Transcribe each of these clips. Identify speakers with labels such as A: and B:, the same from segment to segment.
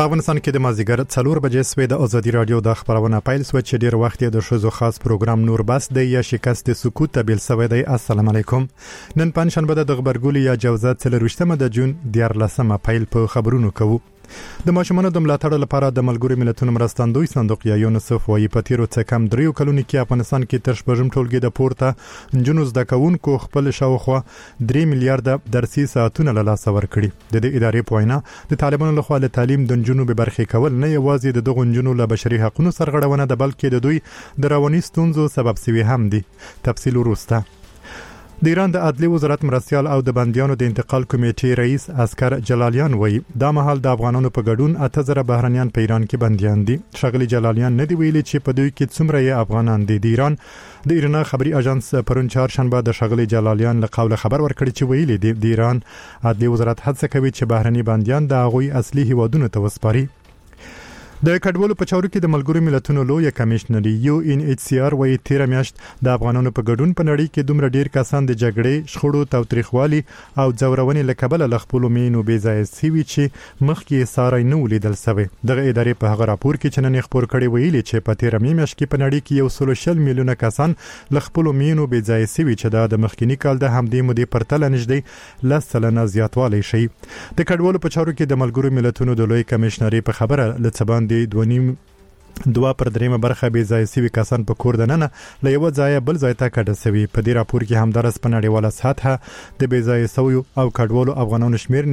A: په افغانستان کې د مازیګر 4 بجې سوي د ازادي رادیو د خبرونه پیل سو چې ډیر وخت د شوزو خاص پروګرام نور بس د یا شکست سکوت تبل سوي دی. السلام علیکم. نن پنځشنبه د خبرګولي یا جوزات 13 د جون 14 پیل په خبرونو کوو. د ماشومانو د ملاتړ لپاره د ملګرو ملتونو مرستندوی صندوق یا یونیسف وايي په تیرو څه کم 3 کلونو کې افغانستان کې تر شپږم ټولګي د پورته جنونو زده کوونکو خپل شاوخوا 3 میلیارډ درسي ساعتونه له لاسه ورکړي. د دې ادارې په وینا د طالبانو لخوا له تعلیم د جنونو به برخې کول نه یوازې د دغو جنونو له بشري حقوقو سرغړونه ده بلکې د دوی د رواني ستونزو سبب سوي هم دي. تفصیل وروسته. د ایران د عدلي وزارت مرستيال او د بنديانو د انتقال کمیټې رئیس اسکر جلالیان وایي دا مهال د افغانانو په ګډون 8000 بهرنیان په ایران کې بنديان دي. شغلي جلالیان نه دی ویلي چې په دوی کې څومره یې افغانان دي. د ایران د ایرنا خبري اژانس پرون چهارشنبه د شغلي جلالیان له قوله خبر ورکړي چې ویلي دي د ایران عدلي وزارت هڅه کوي چې بهرني بنديان د هغوی اصلي هیوادونو ته وسپاري. د کډوالو په چارو کې د ملګرو ملتونو لوی کمشنر UNHCR وايي 13 میاشت د افغانانو په ګډون په نړۍ کې دومره ډیر کسان د جګړې شخړو توتریخوالي او ځورونې له کبله لخپل مینو بې ځای سوي چې مخکې ساري نه ولیدل سوي. دغه ادارې په هغه راپور کې چې نن خبر کړي ویلي چې په 13 میاشت کې په نړۍ کې 100 میلیونه کسان لخپل مینو بې ځای سوي چې د مخکینی کال د همدې مودې پرتله نږدې 10% زیاتوالی شي. د کډوالو په چارو کې د ملګرو ملتونو د لوی کمشنر په خبره لڅبان د 2.3 برخه به ځای سوي کسان په کور دننه له یو ځای بل ځای ته کډه سوي. په دې راپور کې همدارس په نړیواله سطحه د به ځای سوي او کډوالو افغانانو شمیر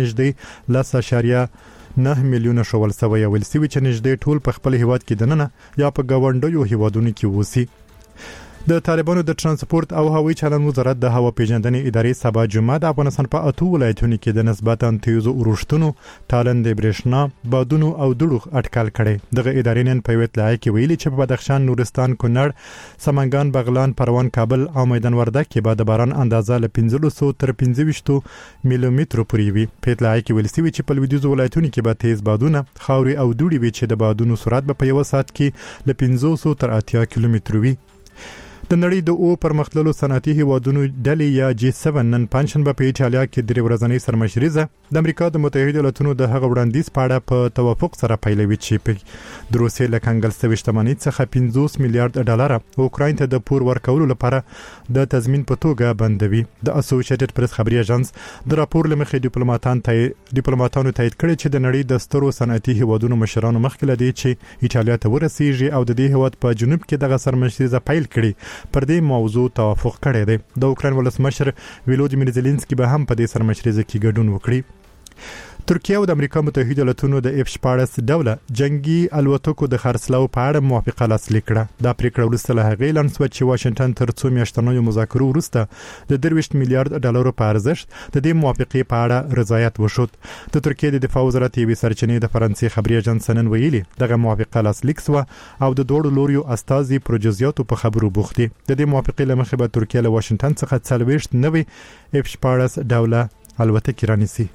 A: نږدې 10.9 میلیونه شول سوي او ولسوي چې نږدې ټول په خپل هیواد کې دننه یا په گاونډیو هیوادونو کې وسی. د طالبانو د ترانسپورت او هوایي چلند وزارت د هوا پیژندنې ادارې سبا جمعه د افغانستان په 8 ولایتونو کې د نسبتاً تیزو اورښتونو، تالند برېښنا، بادونو او دړو اټکل کړي. دغه ادارې نن په اطلاع کې ویلي چې په بدخشان، نورستان، کونړ، سمنګان، بغلان، پروان، کابل او میدان وردګ کې به د باران اندازه له 1500 تر 25 میلیمترو پورې وي. په اطلاع کې ویل شوی چې په لویدیځو ولایتونو کې به تیز بادونه، خاوري او دوړي وي چې د بادونو سرعت به په یو ساعت کې له 500 تر 80 کیلومترو وي. د نړۍ د او پرمختللو صنعتي هیوادونو ډلې یا G7 نن پنځشنبه په ایټالیا کې د ورځنۍ سرمشریزه د امریکا د متحده ایالاتونو د هغه وړاندیز په اړه په توافق سره پیلوي چې په د روسیې له کنګل سوي شتمنۍ څخه 50 میلیارډ ډالر اوکراین ته د پور ورکولو لپاره د تضمین په توګه بندوي. د اسوسییټډ پریس خبري اژانس د راپور لمخې ډیپلوماټانو تایید کړی چې د نړۍ د سترو صنعتي هیوادونو مشرانو مخکې لدی چې ایټالیا ته ورسیږي او د دې هیواد په جنوب کې دغه سرمشریزه پیل کړي پر دې موضوع توافق کړی دی. د اوکراین ولسمشر ولودیمیر زيلنسکي به هم په دې سرمشریزه کې ګډون وکړي. ترکیه او د امریکا متحده ایالاتونو د F-14 ډوله جنگي الوتکو د خرڅلاو په اړه موافقه لاسلیک کړه. دا پریکړه وروسته له هغې اعلان شوه چې واشنگټن تر څو میاشتنیو مذاکرو وروسته د 23 میلیارډ ډالرو په ارزښت د دې موافقې په اړه رضایت وشود. د ترکیه د دفاع وزارت یوې سرچینې د فرانسې خبري اژانس نن ویلي دغه موافقه لاسلیک شوه او د دوړو لوريو استازي پروژیاتو په خبرو بوخت دي. د دې موافقې لمخې به ترکیه له واشنگټن څخه 40 نوې F-14 ډوله الوتکې رانیسي.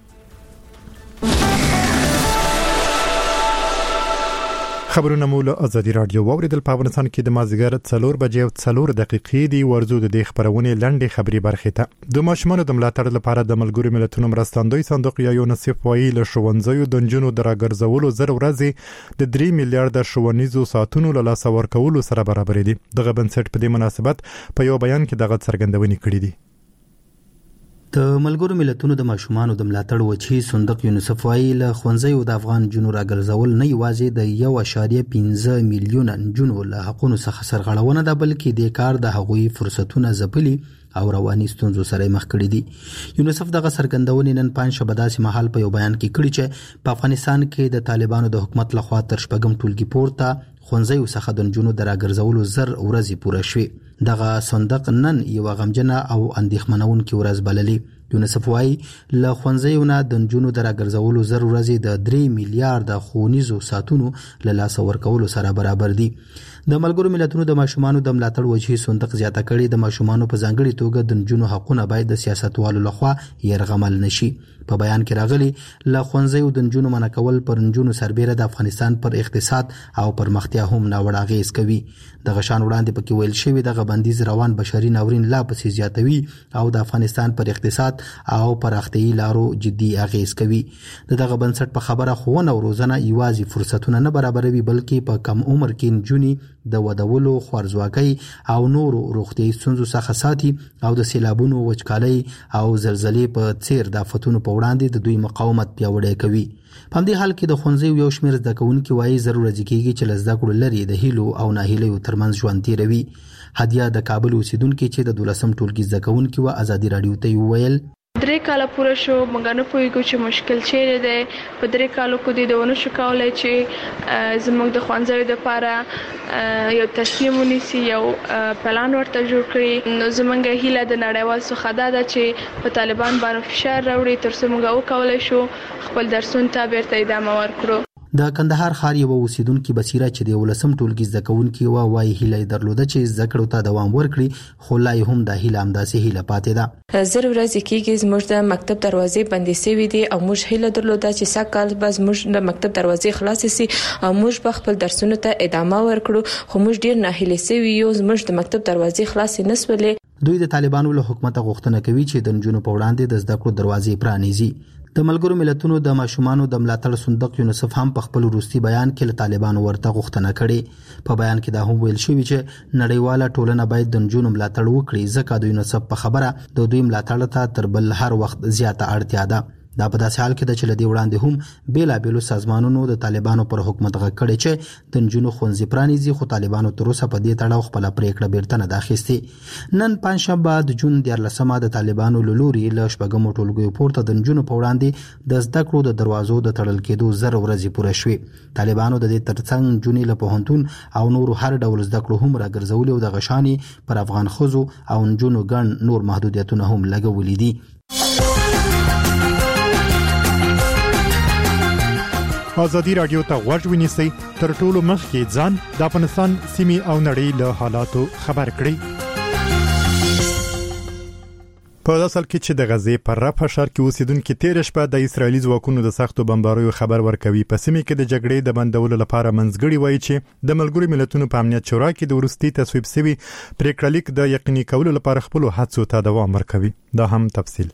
A: خبرونه مو له ازادي رادیو واوریدل. په افغانستان کې د مازیګر 4 بجې او 4 دقیقې دی. ورزو د دې خبرونه لنډه خبري برخه ته د ماشومانو د ملاتړ لپاره د ملګرو ملتونو مرستندوی صندوق یا یونیسف وايي له ښوونځیو د جنونو د راګرځولو زر ورځې د 3 میلیارډ ښوونیزو ساعتونو له لاسه ورکولو سره برابر دي. دغه بنسټ په دې مناسبت په یو بیان کې دغه څرګندونې کړې دي.
B: د ملګرو ملتونو د ماشومانو د ملاتړ وچی صندوق یونیسف وايي له ښوونځیو د افغان جنونو راګرځول نه یوازې د 1.5 میلیون جنونو له حقوقو څخه سرغړونه ده بلکې د کار د هغوی فرصتونه ځپلي او رواني ستونزو سره مخ کړي دي. یونیسف دغه څرګندونې نن پنځشنبه داسې مهال په یو بیان کې کړي چې په افغانستان کې د طالبانو د حکومت لخوا تر شپږم ټولګي پورته ښوونځیو څخه د جنونو د راګرځولو زر ورځې پوره شوې. دغه صندوق نن یو غمجنه او اندېښمنونکې ورځ بللې. یونیسف وايي له ښوونځیو نه د جنونو د راګرځولو زر ورځې د 3 میلیارډ ښوونیزو ساعتونو له لاسه ورکولو سره برابر دي. د ملګرو ملتونو د ماشومانو د ملاتړ وجهي صندوق زیاته کړي د ماشومانو په ځانګړي توګه د جنونو حقوقونه باید د سیاستوالو لخوا يرغمل نشي. په بیان کې راغلي له ښوونځیو د جنونو منع کول پر جنونو سربېره د افغانستان پر اقتصاد او پرمختیا هم ناوړه اغیز کوي. د غشان وړاندې پکې ویل شوی د غبندیز روان بشري ناورین لا پسې زیاتوي او د افغانستان پر اقتصاد ارتباط او پراختیايي لارو جدي اغیز کوي. دغه بنسټ په خبره خوونه او روزنه یوازې فرصتونه نه برابروي بلکې په کم عمر کې نجونې د ودولو خوارزواکۍ او نورو روغتیايي ستونزو څخه ساتي او د سیلابونو وچکالۍ او زلزلې په څیر د آفتونو په وړاندې د دوی مقاومت پیاوړی کوي. په دې حال کې د ښوونځیو یو شمېر زده کوونکي وایي ضرورت کېږي چې له زده کړو لري د هیلو او ناهیلیو ترمنځ ژوند تیروي. هدیه د کابل اوسیدونکي چې د 12م ټولګي زده کوونکي و ازادي رادیو ته وویل
C: 3 کاله پوره شو موږ نه پوهیږو چې مشکل چیرې دی. په 3 کالو کې د ونه شو کولای چې زموږ د ښوونځیو لپاره یو تصمیم ونیسي یو پلان ورته جوړ کړي. نو زموږ هیله د نړیوال څخه ده چې په طالبان باندې فشار راوړي ترڅو موږ وکولای شو خپل درسونه ته بیرته ادامه ورکړو.
B: د کندهار ښار یو اوسیدونکي بصیره چې د 12م ټولګي زده کوونکي وایي هیله درلوده چې زده کړو ته دوام ورکړي خو لا هم د هیله همداسې هیله پاتې ده.
D: زر ورځې کېږي زموږ د مکتب دروازې بندې شوې دي او موږ هیله درلوده چې سږ به زموږ د مکتب دروازې خلاصې شي او موږ به خپل درسونه ته ادامه ورکړو خو موږ ډیر ناهیلي شوي یو زموږ د مکتب دروازې خلاصې نسولې.
B: دوی د طالبانو له حکومت غوښتنه کوي چې د نجونو په وړاندې د زده کړو دروازې پرانیزي. د ملګرو ملتونو د ماشومانو د ملاتړ صندوق یونیسف هم په خپل وروستي بیان کې له طالبانو ورته غوښتنه کړې. په بیان کې دا هم ویل شوی چې نړیواله ټولنه باید د نجونو ملاتړ وکړي ځکه د یونیسف په خبره د دوی ملاتړ ته تر بل هر وخت زیاته اړتیا ده. دا په داسې حال کې د چلدي وړاندې هم بیلابېلو سازمانونو د طالبانو پر حکومت غږ کړی چې د نجونو ښوونځي پرانیزي خو طالبانو تر اوسه په دې تړاو خپل پریکړه بیرته نه ده اخیستې. نن پنځشنبه د جون 14 د طالبانو له لوري له شپږمو ټولګیو پورته د نجونو په وړاندې د زده کړو د دروازو د تړل کېدو 0 ورځې پوره شوې. طالبانو د دې ترڅنګ نجونې له پوهنتون او نورو هر ډول زده کړو هم راګرځولې او د غشاني پر افغان ښځو او نجونو ګڼ نور محدودیتونه هم لګولې دي.
A: ازادي رادیو ته غوږ ونیسئ تر ټولو مخکې ځان د افغانستان سیمې او نړۍ له حالاتو خبر کړئ. په اصل کې چې د غزې پر رفح ښار کې اوسیدونکو تیر شپه د اسرایلی ځواکونو د سختو بمباریو خبر ورکوي. په سیمه کې د جګړې د بندولو لپاره منځګړي وایي چې د ملګرو ملتونو په امنیت شورا کې د ورستي تصویب شوی پریکړه لیک د یقیني کولو لپاره خپل هڅو ته دوام ورکوي. دا هم تفصیل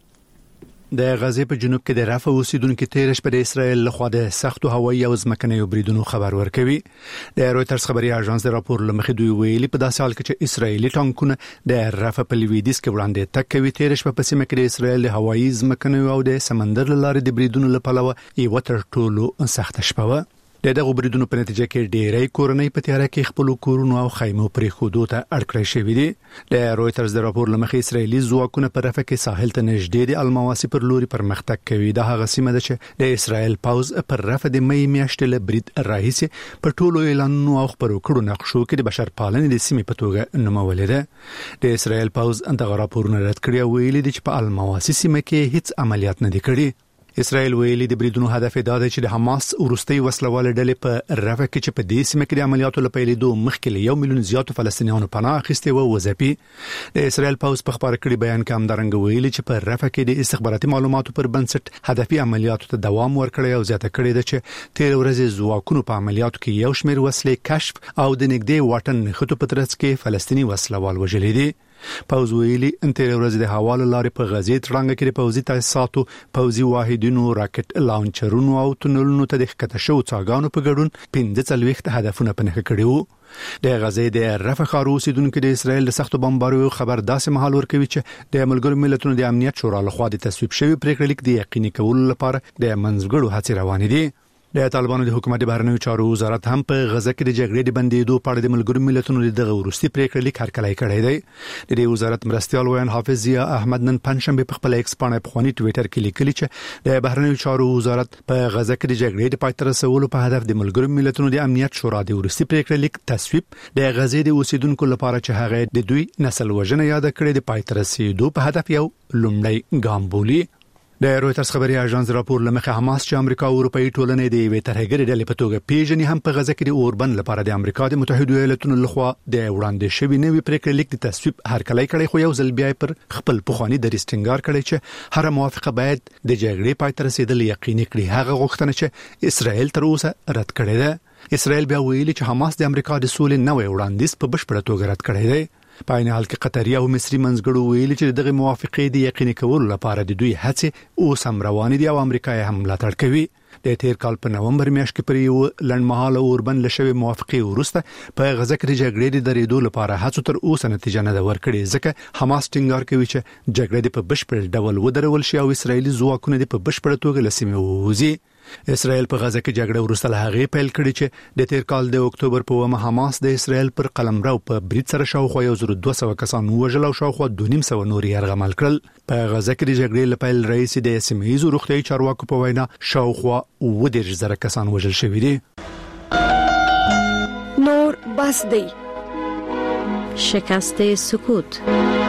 E: د غزې په جنوب کې د رفح اوسیدونکو تیر شپه د اسرایل لخوا د سختو هوایي او ځمکني بریدونو خبر ورکوي. د رويټرز خبري اژانس د راپور لمخې دوی ویلي په داسې حال کې چې اسرایلی ټانکونه د رفح په لویدیځ کې وړاندې تک کوي. تیر شپه په سیمه کې د اسرایل د هوایي ځمکني او د سمندر لارې د بریدونو لپاره یو تر ټولو سخت شپه و. دغه بریدونو په نتیجه کې ډېرې کورنۍ په تیاره کې خپل کورونو او خیمو پرې خودو ته اړکړې شوې دي. د رويټرز د راپور لمخې اسرایلی ځواکونه په رفح کې ساحل ته نږدې د المواسی پر لوري پرمختګ کوي. دا هغه سیمه ده چې د اسرایل پاوز پر رفح د مې میاشتې له برید راهیسي په ټولو اعلانونو او خبرو کړو نقشو کې د بشر پالنې د سیمې په توګه نومولې ده. د اسرایل پاوز دغه راپورونه رد کړی او ویلي دي چې په المواسی سیمه کې هیڅ عملیات نه دي کړي. اسرائیل ویلي د بریدونو هدف دا دی چې د حماس ورستي وسلواله ډلې په رفح کې چې په دې سیمه کې د عملیاتو لپاره لیدو مخکې له 1 ملیون زیاتو فلسطینیانو پناه اخیستي و وځپي. د اسرائیل پاوز په خبر کړي بیان کې همدارنګ ویلي چې په رفح کې د استخباراتي معلوماتو پر بنسټ هدفي عملیاتو ته دوام ورکړي او زیاته کړي د چې تیر ورځې ځواکونو په عملیاتو کې یو شمېر وسلې کشف او د نګدې واټن خطو په ترڅ کې فلسطینی وسلوال وژلي دي. پاوز ویلي ان تیر ورځ د حواله لارې په غزې ترانګ کې د پوزي تاسیساتو پوزي واحدونو راکټ لانچرونو او تونلونو ته د ښکته شو څاګانو په ګډون 15 هدفونه پنهخ کړي وو. د غزې د رفح ښار اوسیدونکو د اسرایل د سختو بمباریو خبر داسې مهال ورکوي چې د ملګرو ملتونو د امنیت شورا لخوا د تصویب شوی پریکړه لیک د یقیني کولو لپاره د منځګړو هڅې روانې دي. د طالبانو د حکومت بهرنیو چارو وزارت هم په غزه کې د جګړې د بندېدو په اړه د ملګرو ملتونو د ورستي پریکړه لیک هرکلی کړی دی. د دې وزارت مرستيال ویان حافظ ضیا احمد نن پنځشنبه په خپل ایکس باندې په خواني ټوئیټر کې لیکلي چې د بهرنیو چارو وزارت په غزه کې د جګړې د پای ته رسولو په هدف د ملګرو ملتونو د امنیت شورا د ورستي پریکړه لیک تصویب د غزې د اوسیدونکو لپاره چې هغه د دوی نسل وژنه یاد کړې د پای ته رسیدو په هدف یو لومړی ګام بولي. د رويټرز خبري اژانس راپور لمخه حماس چې امریکا او اروپאי ټولنې د وی ترهګری ډلې په توګه پیژنې هم په غزه کې د اوربن لپاره د امریکا د متحده ایالاتونو لخوا د وړاندې شوی نوې پریکړه لیک د تصویب هرکلی کړي خو یو ځل بیا پر خپل پخوانی د ریسټینګار کړي چې هر موافقه باید د جګړې پای ته رسیدل یقیني کړي. هغه غوښتنه چې اسرائیل تر اوسه رد کړې ده. اسرائیل بیا ویلي چې حماس د امریکا د سولې نوې وړاندیز په بشپړه توګه رد کړی دی. په عین حال کې قطري او مصري منځګړو ویلي چې دغه موافقې د یقیني کولو لپاره د دوی هڅې اوس هم روانې دي او امریکا هم ملاتړ کوي. د تیر کال په نومبر میاشت کې پر یو لنډمهاله اوربند لشوي موافقې وروسته په غزه کې د جګړې د درېدو لپاره هڅو تر اوسه نتیجه نه ورکړې، ځکه حماس ټینګار کوي چې جګړه په بشپړ ډول ودرول شي او اسرایلی ځواکونه په بشپړ توګه له سیمې ووځي. اسرائیل په غزه کې جګړه وروسته له هغه پیل کړي چې د تیر کال د اکتوبر په ومه حماس د اسرائیل پر قلمرو په برید سره شاوخوا 1200 کسان وژل او شاوخوا 250 نور یرغمل کړل. په غزه کې د جګړې لپاره رئیس د سیمه‌ییزو روغتیايي چارواکو په وینا شاوخوا 10,000 کسان وژل شوي دي.
F: نور بس دی.
G: شکست سکوت.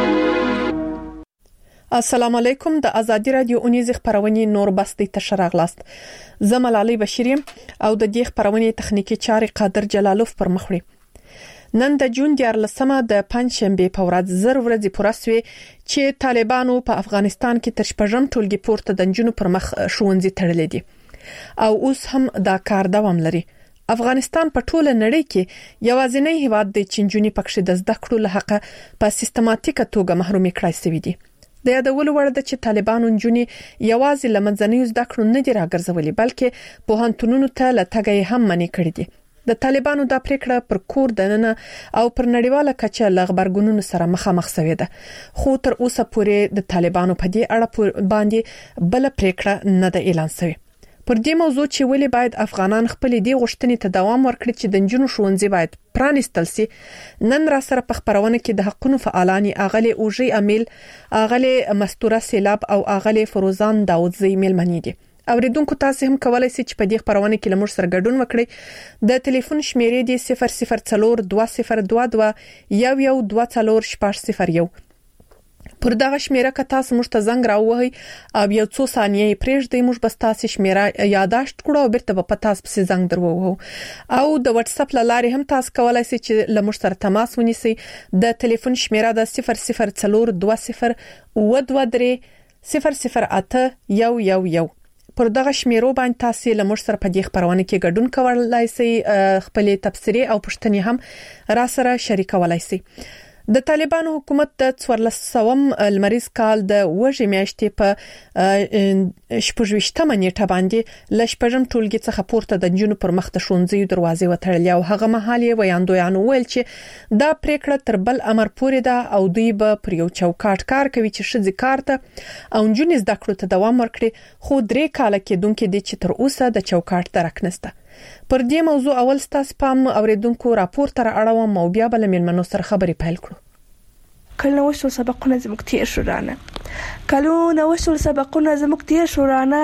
H: السلام علیکم. د ازادي رادیو اونیز خبرونه نور بستی تشرغلاست. زمل علي بشیریم او د دې خبرونه تخنیکی چاري قادر جلالوف پر مخوري. نن د جون 14مه د پنځشنبه په ورځ زر ورځې پوراسوي چې طالبانو په افغانستان کې تر شپږم ټولګي پورته د جنونو پر مخ شونځي تړلې دي او اوس هم دا کار دوام لري. افغانستان په ټوله نړۍ کې یوازینی هیواد دی چې جنونی پکښې د زده کړو له حقه په سیستماتیکه توګه محرومي کړای شوی دي. د یادولو وړ ده چې طالبانو جنونی یوازې لمنځنۍ زده کړو نه دي راګرځولي بلکې پوهنتونونو ته لټګي هم منې کړې دي. د طالبانو د پریکړه پر کور دننه او پر نړیواله کچه لغبرګونونو سره مخامخ شوې ده، خو تر اوسه پورې د طالبانو په دې اړه باندې بل پریکړه نه ده اعلان شوې. پر دې موضوع چې ولې باید افغانان خپل دې غوښتنې ته دوام ورکړي چې د جنونو ښوونځي باید پرانیستل شي، نن را سره په خبرونه کې د حقوقو فعالان اغلی اوجي امیل، اغلی مستوره سیلاب او اغلی فروزان داودزی میلمنې دي. اوریدونکو تاسو هم کولای شئ چې په دې خبرونه کې لمر سره ګډون وکړئ. د ټلیفون شمیرې دی 00420221 1124001. پر دغه شمیره که تاسو موږ ته زنګ راووهئ او یو څو ثانیې پرېږدئ، موږ به تاسو شمیره یاداشت کړو او بیرته به تاسو پسې زنګ درووهو. او د واتس اپ لارې هم تاسو کولای شئ چې له موږ سره تماس ونیسئ. د ټلیفون شمیره د 004202000811. پر دغه شمیرو باندې تاسو له موږ سره په دې خبرونه کې ګډون کولای شئ، خپل تبصرې او پوښتنې هم را سره شریکولای شئ. د طالبانو حکومت د 1400م لمریز کال د وژې میاشتې په 28مه نیټه باندې لشپږم ټولګي څخه پورته د جنونو پر مخ د ښوونځیو دروازې وتړلې او هغه مهال یې ویاندویانو ویل چې دا پریکړه تر بل امر پورې ده او دوی به پر یو چوکاټ کار کوي چې ښځې کار ته او جنونې زده کړو ته دوام ورکړي، خو 3 کاله کېدونکې دي چې تر اوسه د چوکاټ درک نشته. پر دې موضوع اول ستاسو پام اوریدونکو راپور تر اړوم او بیا بل ملمنو سره خبرې پیل کړو.
F: کلونه وشول سبقونه زموږ تیر شو رانه، کلونه وشول سبقونه زموږ تیر شو رانه،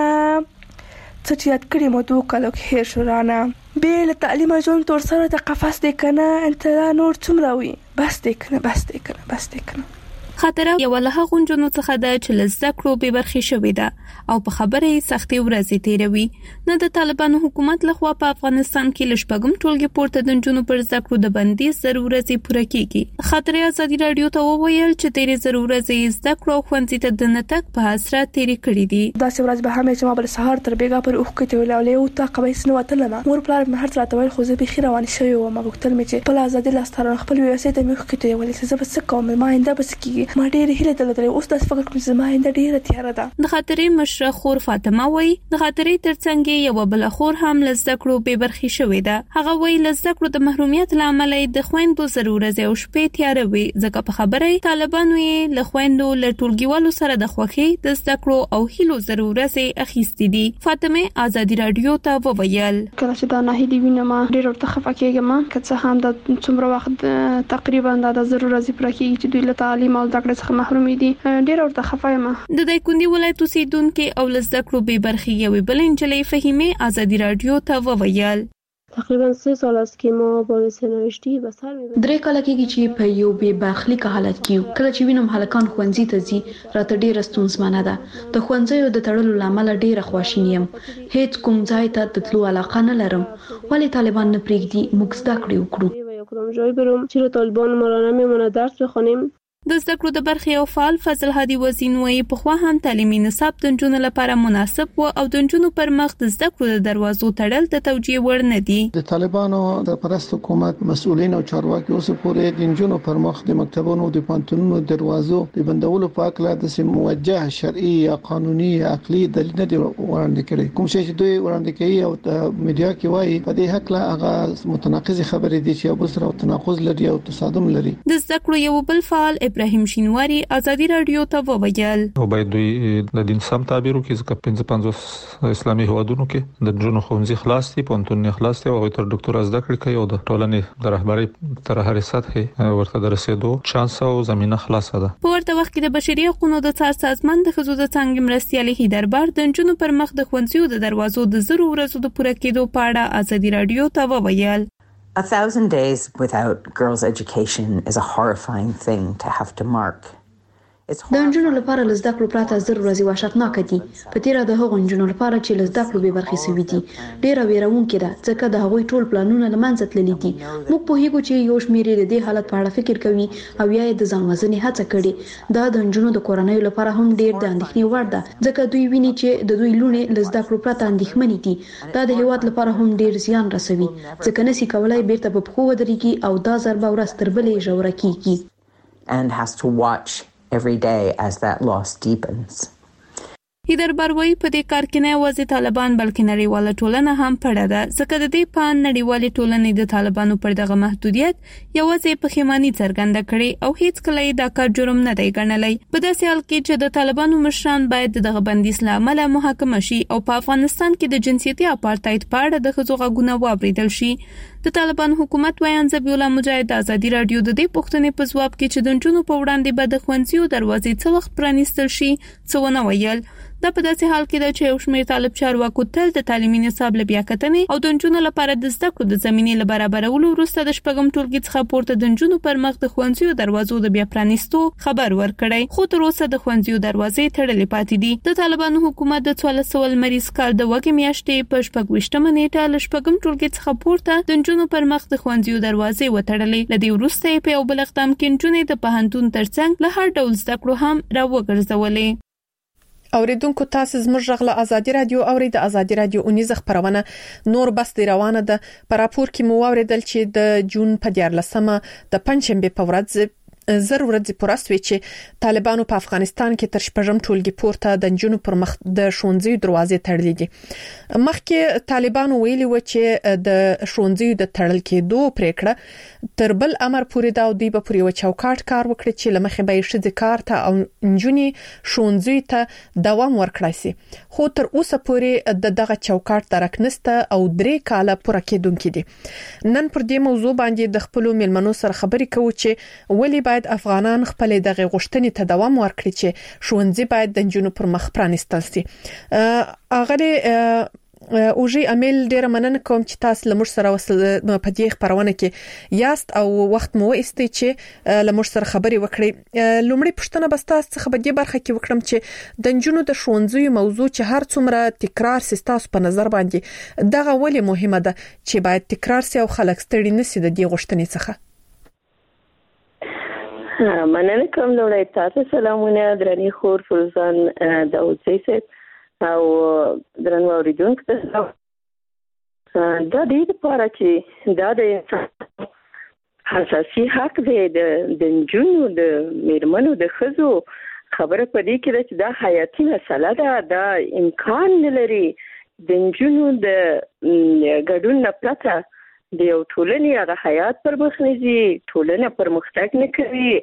F: څه چې یاد کړي مو 2 کالو کې هیر شو رانه، بې له تعلیمه ژوند تور سره د قفس دی کنه، انتظار نور څومره وي، بس دی کنه بس دی کنه بس دی کنه.
I: خاطره یو له هغو جنونو څخه ده چې له زده کړو بې برخې شوې ده او په خبره یې سختې ورځې تیروي. نه د طالبانو حکومت لخوا په افغانستان کې له شپږم ټولګي پورته د جنونو پر زده کړو د بندیز 0 ورځې پوره کیږي. خاطره ازادي رادیو ته وویل چې تیرې 0 ورځې زده کړو او ښوونځي ته د نه تګ په حسرت تیرې کړې دي.
F: داسې ورځ به هم چې ما بل سهار تر بیګا پر اوښکې ته ولاړې او تا قبایس نه وتلم. مور پلار مې هر څه راته ویل، خو زه بېخي روانه شوې وم. ما غوښتل مې چې خپل ازادي لاسته خپل ویاسې ته مې اوښکې ته ولې چې زه به څه کوم، ما آینده به څه کېږي. ما ډېرې هیلې اوس تاسو فکر کوم چې ما آینده ډیره تیاره ده.
I: د خاطرې مشره خور فاطمه وایي د خاطرې ترڅنګ یو بل خور هم له زده کړو بې برخې شوې ده. هغه وایي له زده کړو د محرومیت له امله د خویندو 0 ورځې او شپې تیاره وي، ځکه په خبره طالبانو یې له خویندو له ټولګیوالو سره د خوښۍ د زده کړو او هیلو 0 ورځې اخیستې دي. فاطمه ازادي رادیو ته وویل
C: کله چې دا ناهیلي وینم ډېر ورته خفه کېږم، که څه هم د څومره وخت تقریبا د 0 ورځې پوره کېږي چې دوی له تعلیم او زده کړې څخه محروم دي. ډېر ورته خفه یم.
I: د دایکنډي ولایت اوسیدونکو او له زده کړو بې برخې یوې بلې نجلۍ فهیمه ازادي رادیو ته وویل
J: تقریبا 3 سال است که ما با سرنوشتی به سر میبریم.
K: 3 کاله کېږي چې په یو بې برخلیک حالت کې کله چې وینم هلکان ښوونځي ته ځي راته ډېره ستونزمنه ده. د ښوونځیو د تړلو له امله ډېره خواشینی یم. هیڅ کوم ځای ته د تلو علاقه نه لرم. ولې طالبان نه پرېږدي موږ زده کړې وکړو؟
J: یا کدام جای برم؟ چرا طالبان ما را نمیمونه درس بخوانیم؟
I: د زده کړو د برخې او فعال فضل هادي وزین وایي په خو هم تعلیمي نصاب د نجونو لپاره مناسب و او د نجونو پر مخ د زده کړو د دروازو تړل د توجیه وړ نه دي.
G: د طالبانو د پرست حکومت مسؤلین او چارواکي اوس پورې د نجونو پر مخ د مکتبونو د پانتونونو دروازو د بندولو په اړه د سم موجه شرعي یا قانوني یا عقلي دلیل نه دی وړاندې کړی. کوم شی چې دوی وړاندې کوي او د میډیا کې وایي په دې حق لا هغه متناقض خبرې دي چې یو بل سره تناقض لري او تصادم لري.
I: د زده کړو یو بل فعال ابراهیم شینواری ازادي رادیو ته وویل
L: او باید دوی د دین سم تعبیر وکړي ځکه 55 اسلامي هیوادونو کې د جنونو ښوونځي خلاص دي، پونتون خلاص دي او تر ډاکټر زده کړې کوي او د ټولنې د رهبرۍ تر هرې سطحې ورته د رسیدو چانس او زمينه خلاصه ده.
I: په ورته وخت کې د بشري حقوقو د څار سازمان د خزو د څنګه مرستيالي هیدربار د جنونو پر مخ د ښوونځیو د دروازو د زرو ورځو د پوره کېدو په اړه ازادي رادیو ته وویل
M: 1,000 days without girls' education is a horrifying thing to have to mark.
K: د نجونو لپاره لزده کړو پراته زر ورځې وحشتناک دي. په تیره د هغو نجونو لپاره چې لزده کړو به برخې سوي دي ډیره ویرونکې ده ځکه د هغوی ټول پلانونه لمنځه تللي دي. موږ په هیڅ چې یو شمېر د دې حالت په اړه فکر کوي او یا د ځان وژنې هڅه کړي. دا د نجونو د کورنۍ لپاره هم ډیر د اندېښنې وړ ده ځکه دوی ویني چې د دوی لونې لزده کړو پراته اندېښمنې دي. دا د هیواد لپاره هم ډیر زیان رسوي ځکه نسی کولای بیرته په پخو ودرېږي او دا ضربه ورځ تر بلې ژوره کیږي
M: and has to watch every day as that loss deepens.
I: هیدربار وایي په دې کار کې نه یوازې طالبان بلکې نړیواله ټولنه هم پړه ده ځکه د دې په نړیوالې ټولنې د طالبانو پر دغه محدودیت یوازې پښیماني څرګنده کړي او هیڅ کله دا کار جرم نه دی ګڼلی. په داسې حال کې چې د طالبانو مشران باید دغه بندیز له امله محاکمه شي او په افغانستان کې د جنسیتي اپارټاید په اړه د ښځو غږونه واوریدل شي. د طالبان حکومت وایي ذبیح الله مجاهد د ازادي رادیو د دې پوښتنې په ځواب کې چې د نجونو په وړاندې به د ښوونځیو دروازې څه وخت پرانیستل شي څه ونه ویل. دا په داسې حال کې ده چې یو شمېر طالب چارواکو تل د تعلیمي نصاب له بیاکتنې او د نجونو لپاره د زده کړو د زمینې له برابرولو وروسته د شپږم ټولګي څخه پورته د نجونو پر مخ د ښوونځیو دروازو د بیا پرانیستو خبر ورکړی خو تر اوسه د ښوونځیو دروازې تړلې پاتې دي. د طالبانو حکومت د 1400 لمریز کال د وګړي میاشتې په 28 نیټه له شپږم ټولګي څخه پورته د نجونو پر مخ د ښوونځیو دروازې وتړلې. له دې وروسته په یو بل اقدام کې نجونې د پوهنتون ترڅنګ له هر ډول زده کړو هم راوګرځولې.
H: اوریدونکو تاسو زموږ غږ ازادي رادیو اوري د ازادي رادیو اونیز خبرونه نور بس دی روانه ده. په راپور کې مو اوریدل چې د جون په 14مه د پنځشنبه په ورځ زر ورځې پوراسوي چې طالبانو په افغانستان کې تر شپږم ټولګي پورته د نجونو پر مخ د ښوونځي دروازې تړلې دي. مخکې طالبانو ویلي و چې د ښوونځي د تړل کېدو پریکړه تر بل امر پورې دا دوی به پورې و چوکاټ کار وکړي چې لمخې به شې کار ته او نجونې ښوونځي ته دوام ورکړي سي. خو تر اوسه پورې دغه چوکاټ درکنسته او 3 کاله پوره کېدونکې دي. نن پر دې موضوع باندې د خپل میلمنو سره خبرې کوو چې ولی باید افغانان خپل دغه غوښتنې ته دوام ورکړي چې ښوونځي باید د نجونو پر مخ پرانیستل شي. اغه اوجي امیل ډیر مننه کوم چې تاسو لمر سره په دې خبرونه کې یاست او وخت مو ایستي چې لمر سره خبري وکړي. لومړی پښتنه بس تاسو څخه په دې برخه کې وکړم چې د نجونو د ښوونځي موضوع چې هر څومره تکرار سي تاسو په نظر باندې دغه ولې مهمه ده چې باید تکرار سي او خلک ستړي نشي د دې غوښتنې څخه.
N: مننه کوم لوړی تاسو سلامونه درنې خور فروزان داوودزی صاحب او درنو اوریدونکو ته دا دې لپاره چې دا د انسان اساسي حق دی د نجونو د میرمنو د ښځو خبره په دې کې ده چې دا حیاتي مسله ده. دا امکان نه لري د نجونو د ګډون نه پرته د یو ټولنې هغه حیات پر مخ نه ځي، ټولنه پرمختګ نه کوي.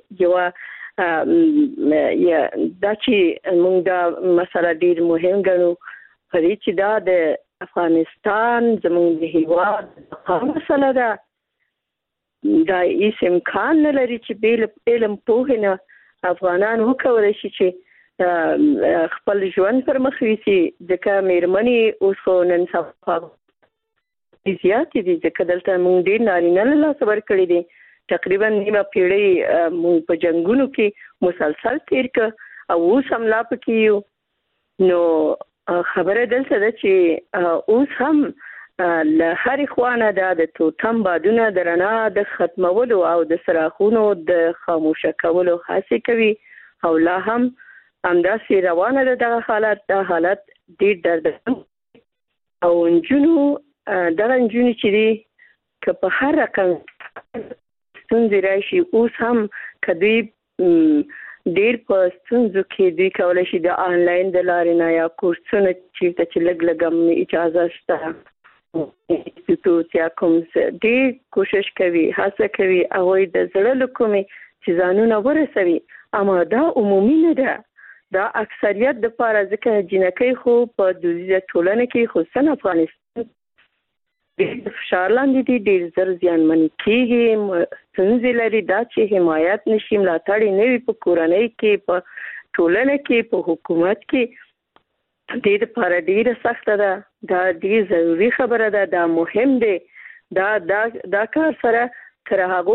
N: یا دا چې موږ دا مسله ډیر مهم ګڼو په دې چې دا د افغانستان زموږ د هیواد مسله ده. دا هیڅ امکان نه لري چې بې علم پوهې نه افغانان وکولی شي چې خپل ژوند پر مخ یوسي ځکه میرمنې اوس خو نن سبا زیاتې دي ځکه دلته موږ ډېر نارینه له لاسه ورکړي دي. تقریبا نیمه پیړۍ موږ په جنګونو کې مسلسل تیر کړ او اوس هم لا پکې یو. نو خبره دلته ده چې اوس هم له هر خوانه د توتم بادونه درنا د ختمولو او د سراخونو د خاموشه کولو هڅه کوي او لا هم همداسې روانه ده دغه حالت ډېر دردناک او نجونو چې دي که په هر رقم ستونزې راشي اوس هم که دوی ډېر په ستونزو کې دوی کولی شي د آنلاین د لارې نه یا کورسونه چېرته چې لږ هم اجازه شته انسټیټیوټ یا کوم ډېر کوشش کوي هڅه کوي هغوی د زړه له کومې چې ځانونه ورسوي اما دا عمومي نه ده دا اکثریت دپاره ځکه جنکۍ خو په دودیزه ټولنه کې خصوصا افغانستان ډېر فشار لاندې دي ډېر زر زیانمنې کېږي ستونزې لري دا چې حمایت نشي ملاتړ یې نه وي په کورنۍ کې په ټولنه کې په حکومت کې دې دپاره ډېره سخته ده دا ډېر ضروري خبره ده دا مهم دی دا کار سره تر هغو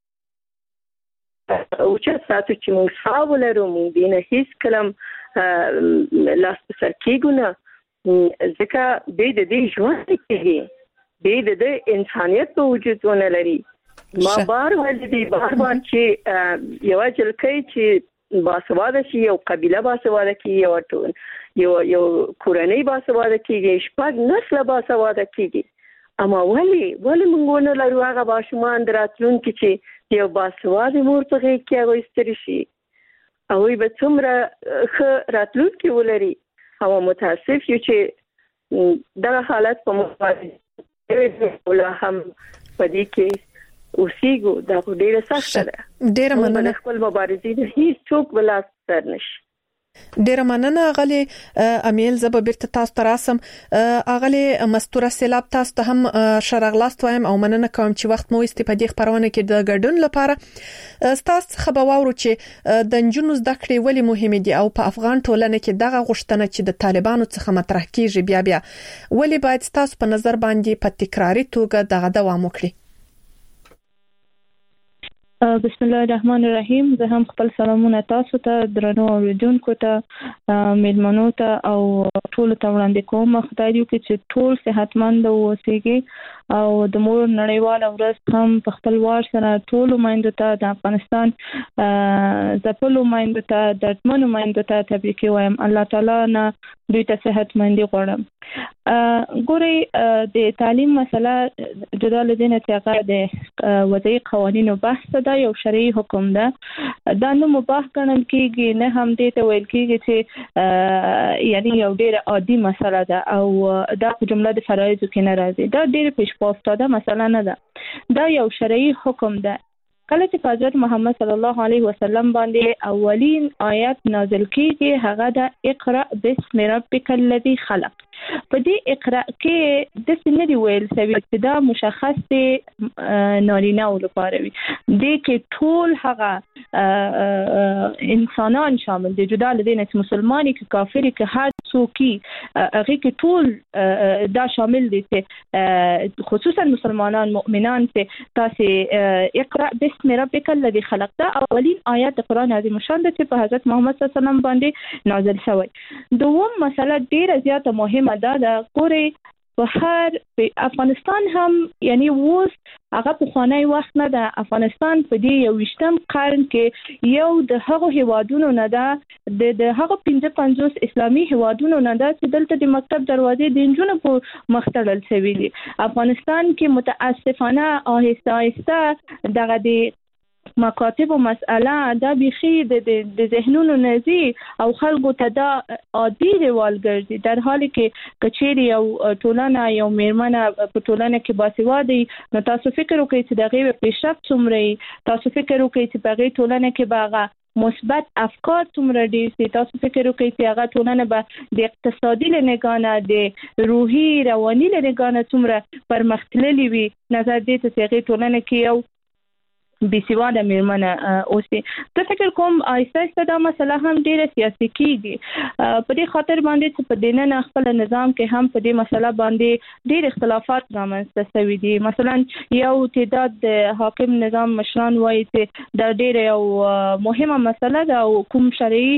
N: اوچت ساتو چې موږ ساه ولرو موږ دې نه هېڅکله لاس په سر کېږو نه ځکه بې د دې ژوند نه کېږي بې د دې انسانیت په وجود ونه لري ما بار چې یوه جلکۍ چې باسواده شي یو قبیله باسواده کېږي یو کورنۍ باسواده کېږي شپږ نسله باسواده کېږي اما ولې موږ ونه لرو هغه ماشومان د راتلونکي چې یو باسواده مور په غېږ کې هغوی ستري شي هغوی به څومره ښه راتلونکي ولري او متاسف یو چې دغه حالت په موږ لا هم په دې کې اوسېږو دا خو ډېره سخته ده
H: ډېره مننه
N: خپل مبارزې نه هېڅوک به لاس سر نشي
H: ډیره مننه اغلی امیل زب بیرته تاسو ته راسم اغلی مستوره سیلاب تاسو ته هم شرغلاست وایم او مننه کوم چې وخت مو استفادې خبرونه کې د ګډون لپاره تاسو څخه به واورو چې د نجونو زده کړې ولې مهمه دي او په افغان ټولنه کې دغه غوښتنه چې د طالبانو څخه مطرح کیږي بیا ولې باید تاسو په نظر باندې په تکراری توګه دغه دوام وکړي
O: بسم الله الرحمن الرحیم زه هم خپل سلامونه تاسو ته درنو اوریدونکو ته میلمنو ته او ټول ته وړاندې کوم خدای دې وکړي چې ټول صحتمند اوسئ او د مور نړیواله ورځ هم په خپل وار سره ټول مایندو ته د افغانستان ځپلو مایندو ته دردمنو مایندو ته تبریک وایم الله تعالی نه دوی ته صحتمندي غواړم ګورئ د تعلیم مسله جدا له دې نه چې هغه د وضعي قوانینو بحث ده یو شرعي حکم ده دا نو مباح ګڼل کېږي نه هم دې ته ویل کېږي چې یعنی یو ډېر عادي مسله ده او دا په جمله د فرایضو کې نه راځي دا ډېر پیش پاستاده مسله نه ده دا یو شرعي حکم ده کله چې حضرت محمد صلی الله علیه وسلم باندې اولین آیت نازل کیږي هغه د اقرأ بسم ربک الذی خلق په دې اقرأ کې د سنې ویل سوي چې دا مشخص دي نارینه او لپاره وي د کې ټول هغه انسانان شامل دي جدا له دې چې مسلمانۍ کې کافری کې هر څوکي هغه کې ټول دا شامل دي چې خصوصا مسلمانان مؤمنان چې تاسو اقرأ بسم ربک الذی خلق دا اولین آیت قرآن عظیم شان ده چې په حضرت محمد صلی الله علیه وسلم باندې نازل شوی دوم مسله ډیره زیاته مهمه دا ګوري په افغانستان هم یعنی اوس هغه په خوانی وخت نه ده افغانستان په دې 21م قرن کې یو د هغو هیوادونو نه ده د هغو 55 اسلامي هیوادونو نه ده چې دلته د مکتب دروازې د نجونو په مخ تړل شوی دي افغانستان کې متاسفانه آهسته دغه د مکاتب و مسئله دا بخی د ذهنونو نزی او خلقو ته دا عادي دیوال ګرځي در حالی کې کچېری او ټولنه یو میرمنه په ټولنه کې باسواده نو تاسو فکر وکړئ چې دغه پیشرفت څومره تاسو فکر وکړئ چې په ټولنه کې باغه مثبت افکار څومره ډیر سي تاسو فکر وکړئ چې هغه ټولنه به د اقتصادي لنګانه د روحي رواني لنګانه څومره پرمختللي وي نظر دې ته چې هغه ټولنه کې یو بيسواده میرمنه اوسې. زه فکر کوم آیسته دا مسله هم ډیره سیاسي کیږي په دې خاطر باندې چې په دینه خپل نظام کې هم په دې مسله باندې ډیر اختلافات رامنځته شوي دي. مثلا یو تعداد د حاکم نظام مشران وایي چې دا ډیره یو مهمه مسله ده او کوم شرعي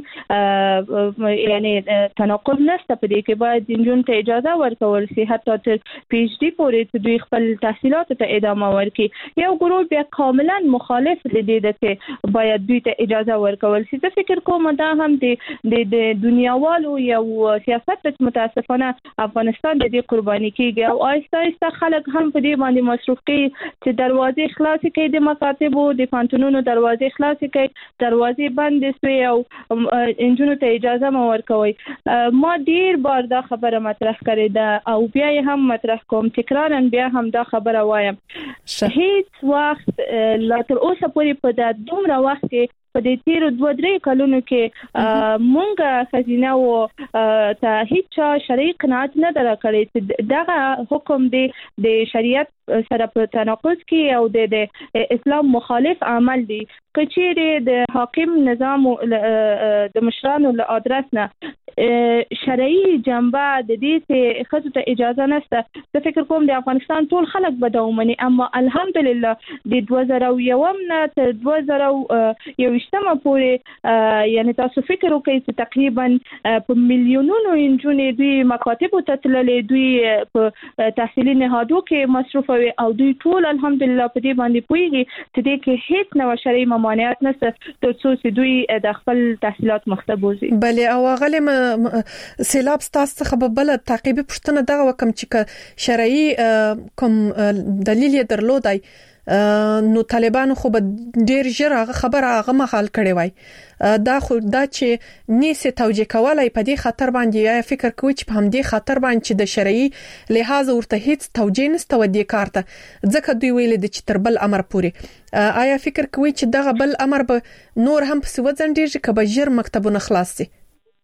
O: یعنی تناقض نشته په دې کې، باید جنون ته اجازه ورکول شي حتی تر پی ایچ ډي پورې چې دوی خپل تحصیلات ته ادامه ورکړي. یو ګروپ بیا کاملا مخالف دي چې باید دوی ته اجازه ورکول شي. زه فکر کوم دا هم د دنیاوالو یو سیاست چې متاسفانه افغانستان د دې قرباني کیږي او آیسته خلک هم په دې باندې مصروف کوي چې دروازې خلاص کړي، د مکاتبو د پانتونونو دروازې خلاص کړي، دروازې بندې شوي او انجونو ته اجازه مو ورکوي. ما ډیر بار دا خبره مطرح کړې ده او بیا یې هم مطرح کوم، تکرارا بیا هم دا خبره وایم. هیڅ وخت لا تر اوسه پورې په دا دومره وخت کې په دې تیر 2-3 کلونو کې مونږه خزینه او ته هیڅ شرعي قناعت نه درکړې چې دغه حکم د شریعت سره په تناقض کې او د اسلام مخالف عمل دی. کچېره د حاکم نظام د مشرانو له ادرس نه شرعي جنبه د دې چې خصوصا اجازه نشته. زه فکر کوم د افغانستان ټول خلک به دا ومني، اما الحمدلله د 2001 نه تر 2021 پورې یعنی تاسو فکر وکړئ چې تقریبا په میلیونونو انجونې دوی مکاتبو ته تللې، دوی په تحصیلي نهادو کې مصروف وي او دوی ټول الحمدلله په دې باندې پوهیږي چې دې کې هیڅ نو شرعي ممانعت نشته تر څو چې دوی د خپل تحصیلات مخته بوزي.
H: بلې او غلم سیلاب ستاسو څخه بل تعقیبي پوښتنه دغه وکم چې شرعي کوم دلیل یې درلودای نو طالبانو خو به ډیر ژر هغه خبره هغه مخال کړي وای. دا خو دا چې نیسه توجیه کولای په دې خطر باندې یا فکر کوي چې په همدې خطر باندې چې د شرعي لحاظ ورته هیڅ توجیه نشته و دې کارته ځکه دوی ویل د چې تر بل امر پورې آیا فکر کوي چې دغه بل امر به نور هم په سوځندېږي کبه ژر مکتبونه خلاص شي؟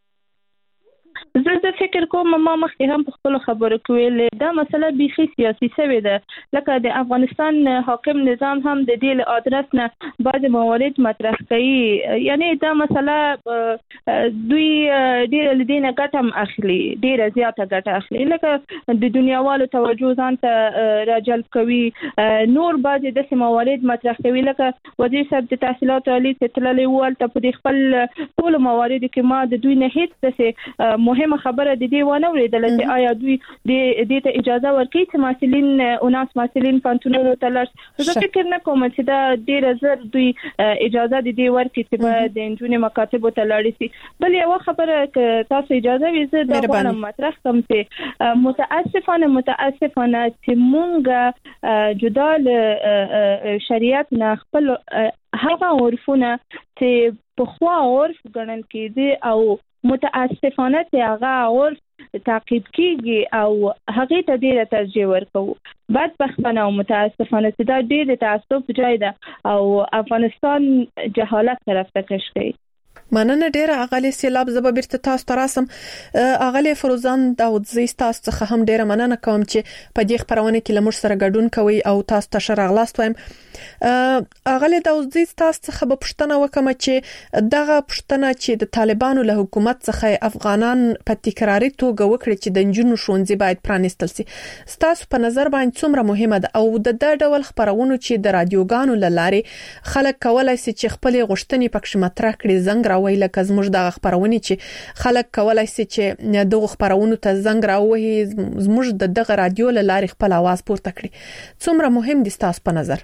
O: زه فکر کوم ما مخکې هم په خپل خبرو کې ویل دا مسله بيخي سیاسي شوې ده، لکه د افغانستان حاکم نظام هم د دې له ادرس نه بعض موارد مطرح کوي. یعنی دا مسله دوی ډیر لدینه ګټم اخلي، ډیر زیاته ګټه اخلي، لکه د دنیاوالو توجه ځان ته راجلب کوي. نور بعض د موارد مطرح کوي لکه وزیر صاحب د تحصیلات عالی تللی ول ته په خپل ټول موارد کې ما د دوی نه هیڅ څه مهم خبره د دې ونه وریدل چې آیا دوی د دې ته اجازه ورکړي چې مسؤلین او ناس مسؤلین پانتونونو ته لاړ. زه فکر نه کوم چې دا ډیر زر دوی اجازه د دې ورکړي چې د انجونې مکاتبو ته لاړ شي. بل یو خبره تاسو اجازه ویزه دا غواړم مطرح کوم چې متاسفانه چې مونږ جدا له شریعت نه خپل هغه عرفونه چې په خوا عرف ګڼل کېدي او متاسفانه چې هغه عرف تعقیب کیږي او هغه ته ډیره ترجیح ورکوو. بدبختانه او متاسفانه چې دا ډیره تعصب جای ده او افغانستان جهالت طرف ته کش کوي.
H: مننه ډیره اغلی سیلاب زب بیرته تاسو تراسم اغلی فروزان داودزی تاسو څخه هم ډیره مننه کوم چې په دې خبرونه کې لمر سره ګډون کوي او تاسو ته شرغلاست وایم. اغلی داودزی تاسو څخه به پښتنه وکم چې دغه پښتنه چې د طالبانو له حکومت څخه افغانان په تکراری توګه وکړي چې د جنونو شونځي باید پرانیستل شي. تاسو په نظر باندې څومره مهمه ده او د دې ډول خبرونه چې د رادیوګانو لاره خلک کولای شي چې خپل غوښتنې پکښ مطرح کړي زنګ راوي لکه زموږ د خبرونه چې خلک کولای شي چې دغه خبرونه ته زنګ راوي زموږ د دغه رادیو لاره خپل आवाज پورته کړي. څومره مهم دي تاسو په نظر؟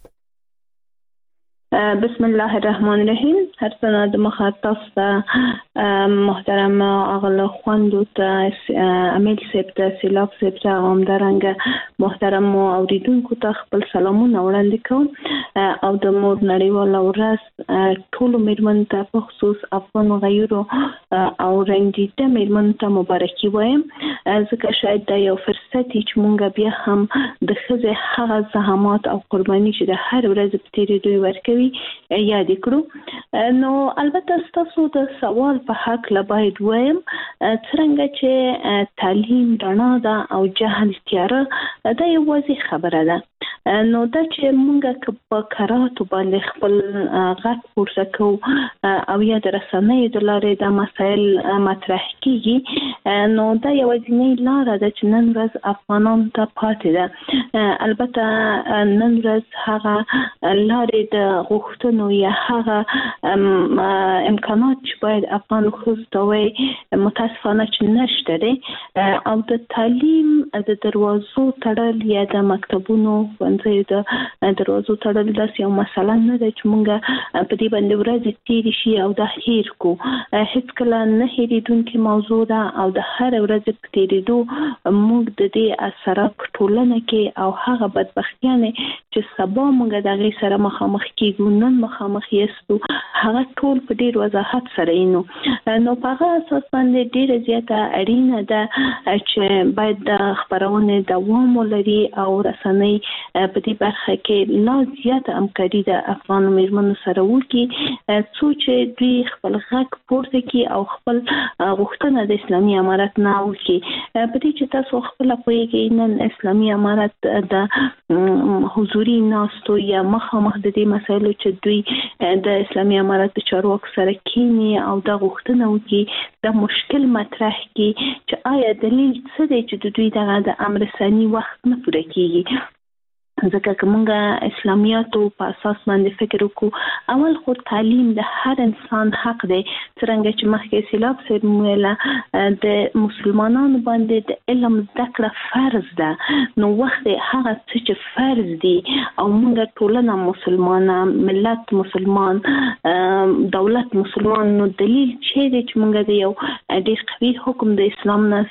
O: بسم الله الرحمن الرحیم. هر څنګه د مخاطب محترم اغله خواندو ته امیل سیب ته سیلاب سیب ته همدارنګه محترم اوریدونکو ته خپل سلامونه وړاندې کوم او د مور نړیوال ورځ ټول میرمن ته په خصوص افغان غیرو او رنګیته میرمن ته مبارکي وایم ځکه شاید دا یو فرصت چې مونږ بیا هم د خزه هغه زحمات او قرباني چې د هر ورځ په تیری دوی ورکوي یاد کړو. نو البته تاسو د سوال په حق لا باید وایم څنګه چې تعلیم رڼا ده او جهل تیاره دا یو واضح خبره ده. نو دا چې موږ په قراتو باندې خپل غږ پورته کوو او یا د رسنیو د لارې د مسایل مطرح کیږي نو دا یوازینۍ لاره ده چې نن ورځ افغانان ته پاتې ده. البته نن ورځ هغه لارې د غوښتنو یا هغه امکانات چې باید افغان ښځو ته وي متاسفانه چې نشته دی او د تعلیم د دروازو تړل یا د مکتبونو ښوونځیو د دروازو تړل داسې یو مسله نه ده چې موږ په دې باندې ورځې تېرې شي او دا هیر کو. هېڅکله نه هېرېدونکې موضوع ده او د هر ورځې په تېرېدو موږ د دې اثرات په ټولنه کې او هغه بدبختیانې چې سبا موږ د هغې سره مخامخ کېږو نن مخامخ یاستو هغه ټول په ډېر وضاحت سره نو په هغه اساس باندې ډېره زیاته اړینه ده چې باید د خپرونې دوام ولري او رسنۍ په دې برخه کې لا زیاته همکاري د افغان مېرمنو سره وکړي څو چې دوی خپل غږ پورته کړي او خپل غوښتنه د اسلامي امارت نه وکړي. په دې چې تاسو خپل پوهیږئ نن اسلامي امارت د حضوري ناستو یا مخامخ د دې مسایلو چې دوی د اسلامي امارت د چارواکو سره کینی او د غوښتنه وکړي د مشکل مطرح کړي چې آیا دلیل څه دی چې د دوی دغه د امر ثاني وخت نه پوره کیږي. ځکه که موږ اسلامیاتو په اساس باندې فکر وکړو اول خو تعلیم د هر انسان حق دی څرنګه چې مخکې سیلاب صاحب ویله د مسلمانانو باندې د علم زده کړه فرض ده نو وخت هغه څه چې فرض دي او موږ ټولنه مسلمانه ملت مسلمان دولت مسلمان نو دلیل چې دی چې موږ د یو ډېر قوي حکم د اسلام نه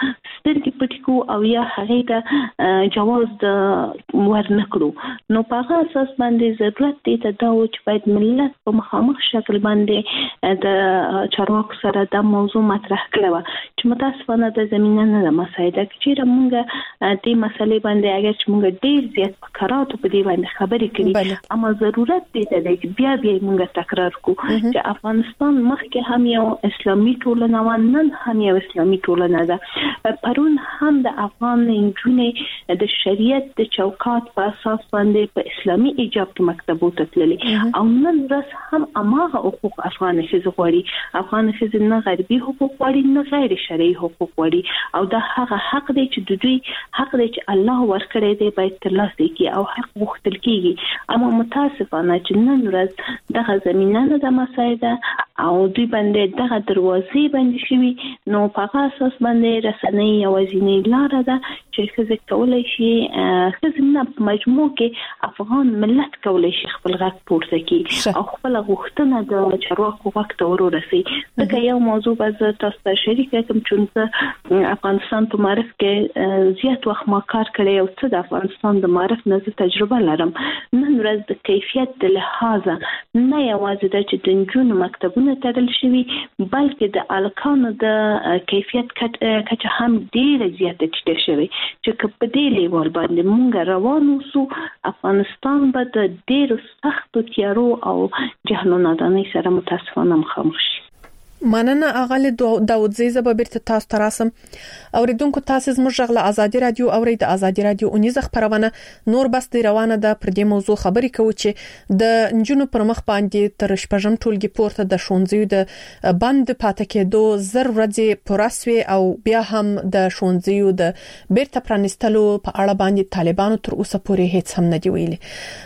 O: سترګې پټې کړو او یا هغې ته جواز د ورنکړو نو په هغه اساس باندې ضرورت دی ته دا و چې باید ملت په مخامخ شکل باندې د چارواکو سره دا موضوع مطرح کړی وه چې متاسفانه د زمینه نه ده مساعده چېرې موږ دې مسلې باندې اگر چې موږ ډېر زیات په کراتو په دې باندې خبرې کړي اما ضرورت دی ته دی چې بیا موږ تکرار کړو چې افغانستان مخکې هم یو اسلامي ټولنه وه نن هم یو اسلامي ټولنه ده. پرون هم د افغان نجونې د شریعت د چوکاټ په اساس باندې په اسلامي ایجاب کې مکتبو ته تللې او نن ورځ هم هماغه حقوق افغان ښځې غواړي. افغان ښځې نه غربي حقوق غواړي نه غیر شرعي حقوق غواړي او دا هغه حق دی چې د دوی حق دی چې الله ورکړی دی باید ترلاسه کړي او حق غوښتل کېږي. اما متاسفانه چې نن ورځ دغه زمینه نه ده مساعده او دوی باندې دغه دروازې باندې شوي نو په هغه اساس باندې رسنۍ یوازینۍ لاره ده چې ښځې کولی شي ښځې نه په مجموع کې افغان ملت کولی شي خپل غږ پورته کړي او خپل غوښتنه د چارواکو غږ ته ورسوي. ځکه یو موضوع به زه تاسو ته شریکه کړم چې زه افغانستان په معرف کې زیات وخت ما کار کړی او څه د افغانستان د معرف نه زه تجربه لرم. نن ورځ د کیفیت د لحاظه نه یوازې ده چې د نجونو مکتبونه تړل شوي بلکې د هلکانو د کیفیت کچه هم ډېره زیاته ټیټه شوې چې که په دې لیول باندې موږ روان اوسو افغانستان به د ډېرو سختو تیارو او جهل و نادانۍ سره متاسفانه مخامخ شي.
H: مننه اغلی داودزی زه به بیرته تاسو ته راسم. اوریدونکو تاسو زموږ غږ له ازادي رادیو اوري د ازادي رادیو اونیزه خبرونه نور بس دی روانه ده پر دې موضوع خبرې کوي چې د نجونو پر مخ باندې تر شپږم ټولګي پورته د ښوونځیو د بند پاتې کېدو زر ورځې پراسوي او بیا هم د ښوونځیو د بیرته پرانستلو په اړه باندې طالبانو تر اوسه پورې هیڅ هم نه دی ویلي.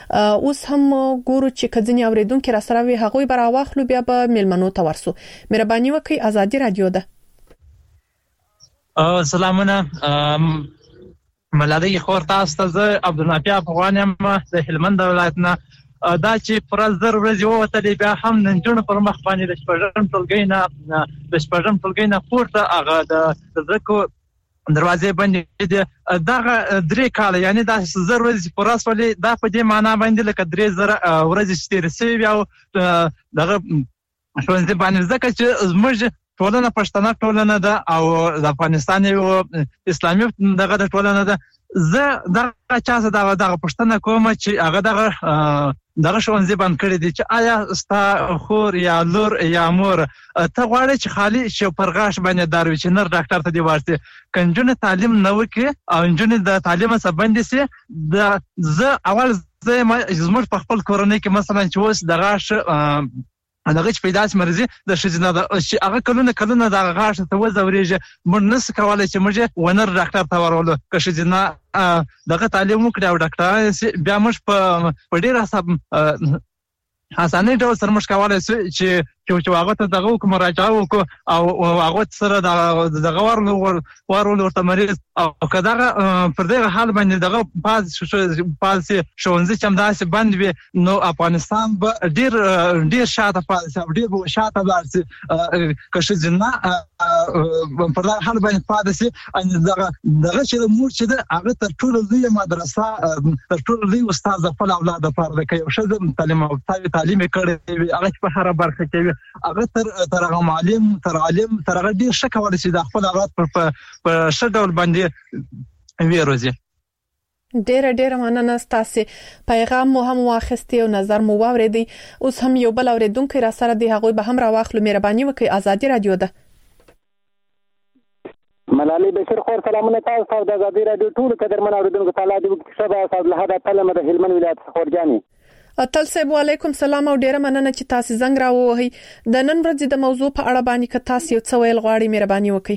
H: اوس هم ګورو چې کځنی اوریدونکو را سره وي هغه به راوخلو بیا به ملمنو ته ورسو. مهرباني وکړئ ازادي رادیو ده.
P: سلامونه ملالۍ خور تاسو ته زه عبدالنافع افغان یم د هلمند ولایت نه. دا چې پر زر ورځې ووتلې بیا هم نجونو پر مخ باندې د شپږم ټولګي نه پورته هغه د زکو دروازې باندې دغه 3 کال یعنی دا زر ورځې پر اسولې دا په دې معنا باندې لکه 3000 ورځې چې تیر سوي او دغه ښوونځي باندې ځکه چې زموږ ټولنه پښتنه ټولنه ده او د افغانستان یو اسلامي دغه ټولنه ده زه دغه چا څه دغه پښتنه کوم چې هغه دغه شونځي باندې کړی دي چې آیا ستا خور یا لور یا مور ته غواړي چې خالي شو پرغاش باندې داروي چې نر ډاکټر ته دی ورته کنجونه تعلیم نه وکي او انجونه د تعلیم څخه باندې سي زه اول زموږ په خپل کورنۍ کې مثلا چې وس دغه هغه چې پیدا چې مرزي د شجنه چې هغه کلونه د غاښ ته وزوريږي موږ نس کولای چې موږ ونر ډاکټر ته ورولو که شجنه دغه تعلیم وکړو او ډاکټر بیا موږ په ډیر حسانه ډول سره موږ کولای چې هغه ته دغه کوم راجعه وکړو او هغه سره دغه ورولو ورته مریض او کداغه پر دغه حال باندې دغه پالسي شونځي چې همداسې بند وي نو افغانستان به ډیر شاته پالسي ډیر شاته ورسي که شجنه پر دغه حال باندې پالسي ان دغه چې موږ چې هغه تر ټولو لوی مدرسه تر ټولو لوی استاد خپل اولاد لپاره کوي او شزم تعلیم کړي هغه په هر برخه کې هغه تر هغه معلم تر عالم تر هغه ډیر شک ورسي د خپل هغه په شډول باندې ویروزي.
H: ډېر مننه ستاسو پیغام مو هم واخستي او نظر مو واوریدي. اوس هم یو بل اوریدونکو را سره دی هغه به هم راواخلو. مهرباني وکړئ. آزادي رادیو ده.
Q: ملالۍ بشیر خور سلامونه تاسو د آزادي رادیو ټول قدرمن اوریدونکو ته د شبا صاحب له هدا تلمه د هلمند ولایت خورجاني
H: اتل صاحب علیکم سلام او ډیره مننه چې تاسو زنګ راووهی. د نن ورځې د موضوع په اړه باندې که تاسو یو څه ویل غواړئ مهرباني وکړئ.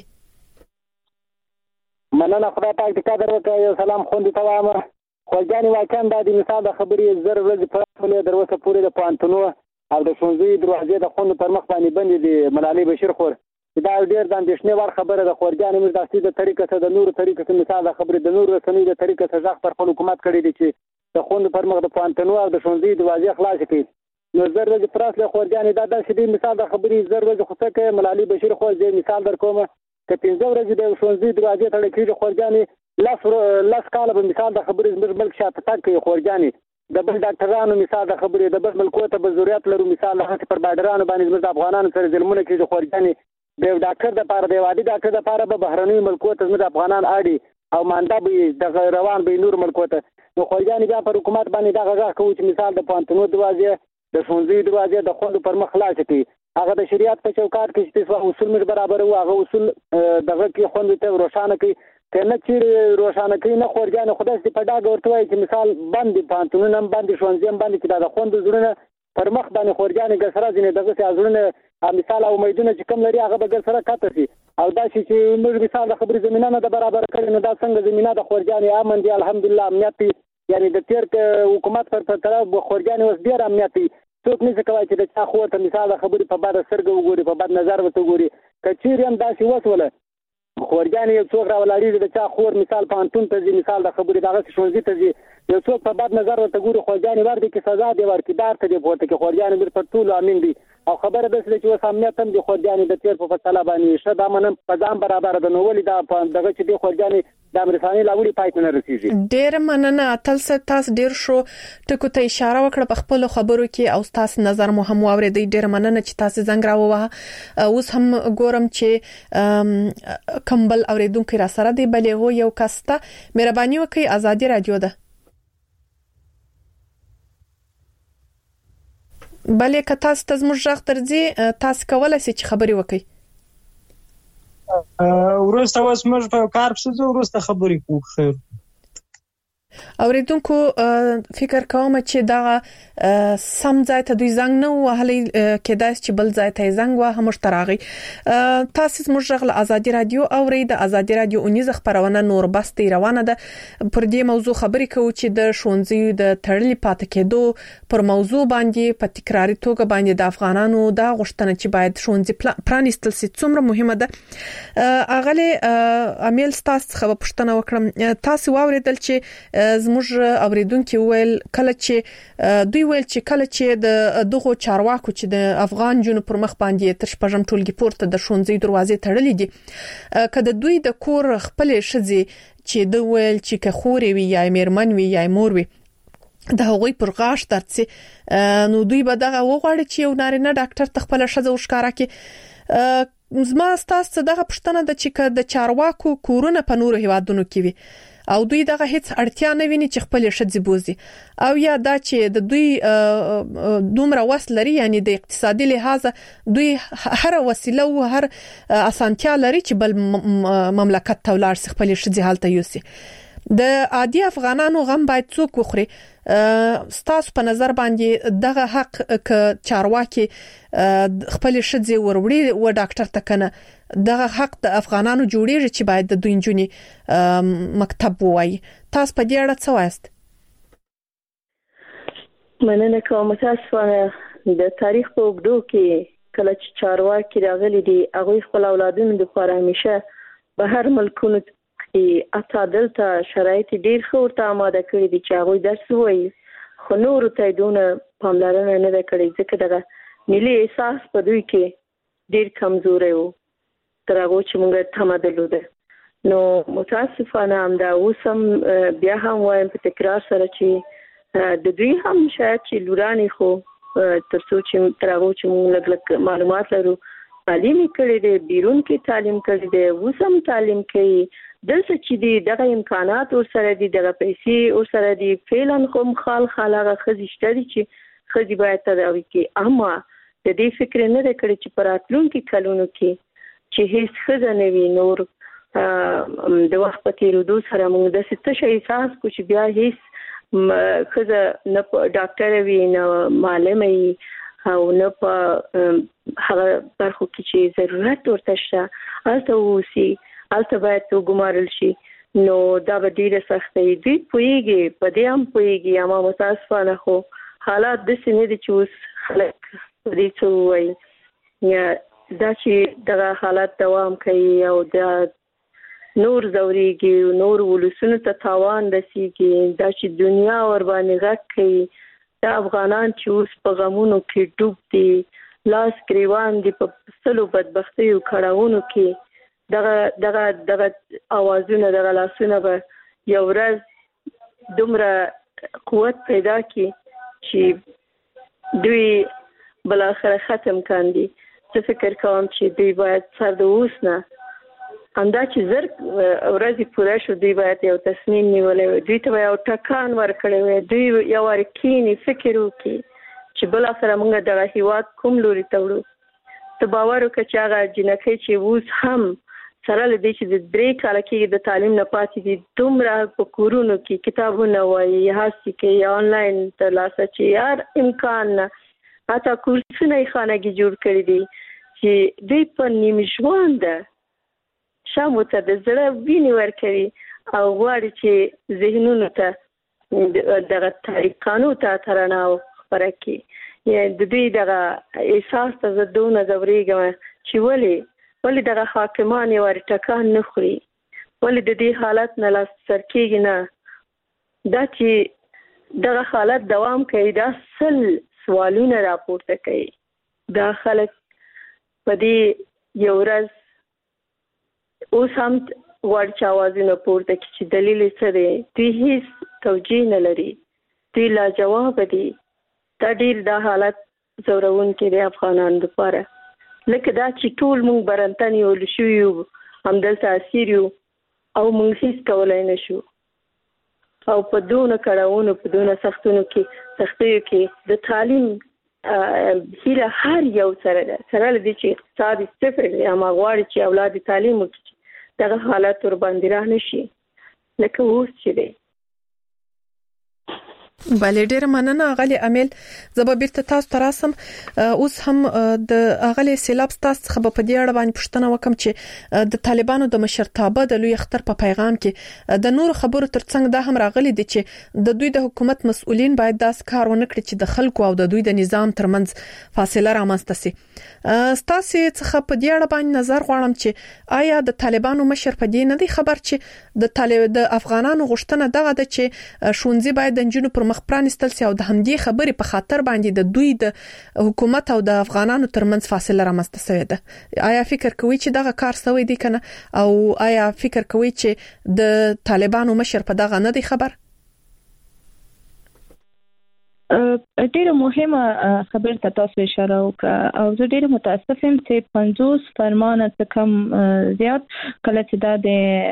Q: مننه خدای پاک دې قدر وکړي. یو سلام خوندې ته وایم. خورجاني واقعا د مثال د خبرې زر ورځې په ټوله دروسه پورې د پانتونو او د شونځي دروازې د خوند پر مخ باندې بندې دي. ملالۍ بشیر خور دا ډیر د اندېښنې وړ خبره ده. خورجاني موږ د اصلي طریقې څخه د نورو طریقې څخه مثال د خبرې د نورو رسنۍ د طریقې څخه ځخ پر خپل حکومت کړی دي چې د خوند پر مخ د پانتونو او د شونځي دروازې خلاص کړي. نو زر ورځې پراس له خورجاني دا د شدي مثال د خبرې زر ورځې خو څه ملالۍ بشیر خور دې مثال در کوم که 15 ورځې د شونځي دروازې تړل کېږي خورجاني لاس کاله به مثال د خبرې زموږ ملک شاته تګ کوي. خورجاني د بل ډاکټرانو مثال د خبرې د بل ملکو ته به ضرورت لرو مثال هغه پر بارډرانو باندې زموږ افغانانو سره ظلمونه کېږي. خورجاني د ډاکټر د لپاره د وادي ډاکټر د لپاره به بهرنۍ ملکو ته زموږ افغانان اړي او مانده به د روان به نور ملکو ته. نو خورجاني بیا پر حکومت باندې دا غږ کوي چې مثال د پانتونو دروازې د شونځي دروازې د خوند پر مخ خلاص کړي. هغه د شریعت په چوکاټ کې چې اصول موږ برابر وو هغه اصول دغه کې خوند ته روښانه کړي. کنه چې روښانه کړي نه خورجاني خدای دې په ډاګه ورته وایي چې مثال باندې پانتونو نم باندې شونځي باندې چې دا خوند زړونه پر مخ باندې خورجاني ګسره ځنه دغه ځړونه مثال او امیدونه چې کم لري هغه به ګسره کاته شي او دا چې موږ مثال د خبرې زمينه نه د برابر کړي نو دا څنګه زمينه د خورجاني امن دي الحمدلله امنیت یعنی د تیر حکومت پر طرف خورجاني اوس ډیر امنیت څوک نه کوي چې د چا خو ته مثال د خبرې په بار سرګ وګوري په بد نظر وته وګوري کچیر هم داسې وسوله خورجاني یو څوک راولاري د چا خور مثال پانتون ته مثال د خبرې دغه شونځي ته یو څوک په بد نظر وته ګوري خورجاني ورته کې سزا دی ورکې دار ته دی پورته کې خورجاني پر ټول امین دي او خبره ده چې اوس امنیت هم د خورجاني د تیر په فصله باندې شته منم په ځان برابر د نوولې دا دغه چې د خورجاني د امریکایي لاوړي پایته نه رسیږي. ډېر
H: مننه اتل تاسو ډېر شو ټکو ته اشاره وکړه په خپل خبرو کې او تاسو نظر مو هم واورېدی. ډېر مننه چې تاسو زنګ راووه. اوس هم ګورم چې کمبل اوریدونکو را سره دی بلې هو یو کسته مهرباني وکړئ. آزادي رادیو ده. بلې که تاسو ته زموږ غږ درځي تاسو کولای شئ چې خبري وکړئ.
R: ورسته اوس موږ په کار پسې ورسته خبرې کوو. خیر
H: اوریدونکو فکر کوم چې دا سم ځای ته دوی زنګ نه وهلي کېدای چې بل ځای ته زنګ وه هم تراغي. تاسو زموږ غږ آزادي رادیو اوري د آزادي رادیو اونیز خبرونه نور بستي روانه ده. پر دې موضوع خبرې کوو چې د شونځي د تړلې پاتې کېدو پر موضوع باندې په تکراري توګه باندې د افغانانو دا غوښتنه چې باید شونځي پرانیستل سي څومره مهمه ده. اغله امیل تاسو خبر پښتنه وکړم تاسو واوریدل چې زموږ اوریدونکو ویل کله چې دوی ویل چې کله چې د دغه چارواکو چې د افغان جنو پر مخ باندې تر شپږم ټولګي پورته د شونځي دروازې تړلې دي کله دوی د کور خپل شذي چې د ویل چې که خوري وي یا میرمن وي یا مور وي د هغوی پر غاښ درڅي نو دوی به دغه وغواړي چې یو نارینه ډاکټر تخپل شذ او ښکارا کې زما تاسو دغه پښتنه د چې د چارواکو کورونه په نورو هیوادونو کې وي او دوی دغه هیڅ اړتیا نه ویني چې خپل شذ بوزي او یا دا چې د دوی دومره وسل لري یعنی د اقتصادي لحاظ دوی هر وسیله او هر اسانتیا لري چې بل مملکت ته ولاړ شي خپل شذ حالت یوسي د عادي افغانانو غم باید څوک وخوري ستاسو په نظر باندې دغه حق ک چارواکي خپل شذ وروړي و ډاکټر تکنه دغه حق د افغانانو جوړیږي چې باید د دوی جونی مکتب وای تاسو په دې اړه څه وایست
N: مننه کوم تاسو د تاریخ په وګړو کې کله چې چارواکي راغلي دي هغه خپل اولادونو لپاره همیشه به هر ملکونو اته دلته شرایط ډیر ښه آماده کړی دي چې هغه درس وایي خو نور ته دونه پاملرنه نه کړې ځکه دغه ملي احساس په دوی کې ډیر کمزوري وو تر هغه چې موږ تمدلو ده نو متاسفانه هم دا اوسم بیا هم وایم په تکرار سره چې د دوی هم شاید چې لورانی خو ترڅو چې تر هغه چې موږ لږ معلومات لرو تعلیم کړی دی بیرون کې تعلیم کړی دی اوسم تعلیم کوي دلته چې دی دغه امکانات ور سره دي دغه پیسې ور سره دي فعلا کوم خالغه خزيشته دي چې خزي باید تداوي کې اما د دې فکر نه کړی چې پراتلونکو کلونو کې چې هیڅ خزه نه وي نور د وخت په تیرېدو سره موږ د ست شي احساس کو چې بیا هیڅ خزه نه ډاکټر وي نه معلم وي او نه په هغه برخو کې چې ضرورت ورته شته البته وسی البته باید وګمارل شي نو دا به ډیره سختي دي پويږي په دې هم پويږي اما متاسفانه خو حالات د سینې دي چې اوس خلک دې څه وایي یا دا چې دغه حالات دوام کوي او دا نور زوريږي نور ولسونو ته تاوان رسیږي دا چې دنیا ور باندې غږ کوي دا افغانان چې اوس په غمونو کې ډوب دي لاس گریوان دي په سلو بدبختي او کړهونو کې دغه اوازونه دغه لاسونه به یو ورځ دومره قوت پیدا کی چې دوی بل اخر ختم کاندي څه فکر کوم چې دوی باید سر د اوس نه اندا چې زر ورځې پوره شو دوی باید یو تصمیم نیولې دوی ته یو ټکان ورکړی دوی یو ورکینی فکر وکړي چې بل اخر موږ دغه هیواد کوم لوري ته وړو ته باور وکړه چې هغه جنکې چې اوس هم سره لدی چې د درې کال کې د تعلیم نه پاتې دي دومره په کورونو کې کتابونه وایي هڅه کوي آنلاین ترلاسه چې یار امکان نه حتی کورسونه یې خانګي جوړ کړی دي چې دوی په نیم ژوند شامو ته د زړه ویني ورکوي او غواړي چې ذهنونو ته دغه طریقانو ته ترناو خبره کوي یعنی د دوی دغه احساس ته زدونه زوريږم چې ولې دغه حاکمان یې ور ټکان نه خوري ولې د دې حالت نه لاس سر کېږي نه دا چې دغه حالت دوام کوي دا سل سوالونه راپورته کوي دا خلک په دې یو ورځ اوس هم ورچ اوازونه پورته کوي چې دلیل څه دی دوی هیڅ توجیه نه لري دوی لا جواب دي دا ډیر دا حالت زورونکي دی افغانانو لپاره لکه دا چې ټول مونږ برنتنی ول شو یو همدلته اسیر یو او مونږ هیڅ کولای نشو او په دونه کړهونو په دونه سختونو کې د تعلیم هیله هر یو سره ده سره لدی چې اقتصادي صفر دی اما غواړي چې اولاد تعلیم وکړي دغه حالات ور باندې را نشي لکه اوس چې دی
H: بله ډیر مننه غلي امیل زبابیرته تاسو تراسم اوس هم د غلي سیلاب تاسو څخه په دې اړه باندې پوښتنه وکم چې د طالبانو د مشرتابه د لوی اختر په پیغام کې د نور خبرو ترڅنګ دا هم راغلي دي چې د دوی د حکومت مسؤلین باید داس کار ونه کړي چې د خلکو او د دوی د نظام ترمنځ فاصله رامنځته شي تاسو څخه په دې اړه باندې نظر غواړم چې آیا د طالبانو مشر په دې نه دی خبر چې د افغانانو غوښتنه دغه ده چې شونځي باید د جنونو پر مخ پرانستل سي او د همدې خبرې په خاطر باندې د دوی د حکومت او د افغانانو ترمنځ فاصله رامنځته شوې ده آیا فکر کوئ چې دغه کار سوی دی کنه او آیا فکر کوئ چې د طالبانو مشر په دغه نه دی خبر
O: ډیره مهمه خبره ته تاسو اشاره وکړه او زه ډیره متاسف یم چې 50 فرمانه څخه کم زیات کله چې د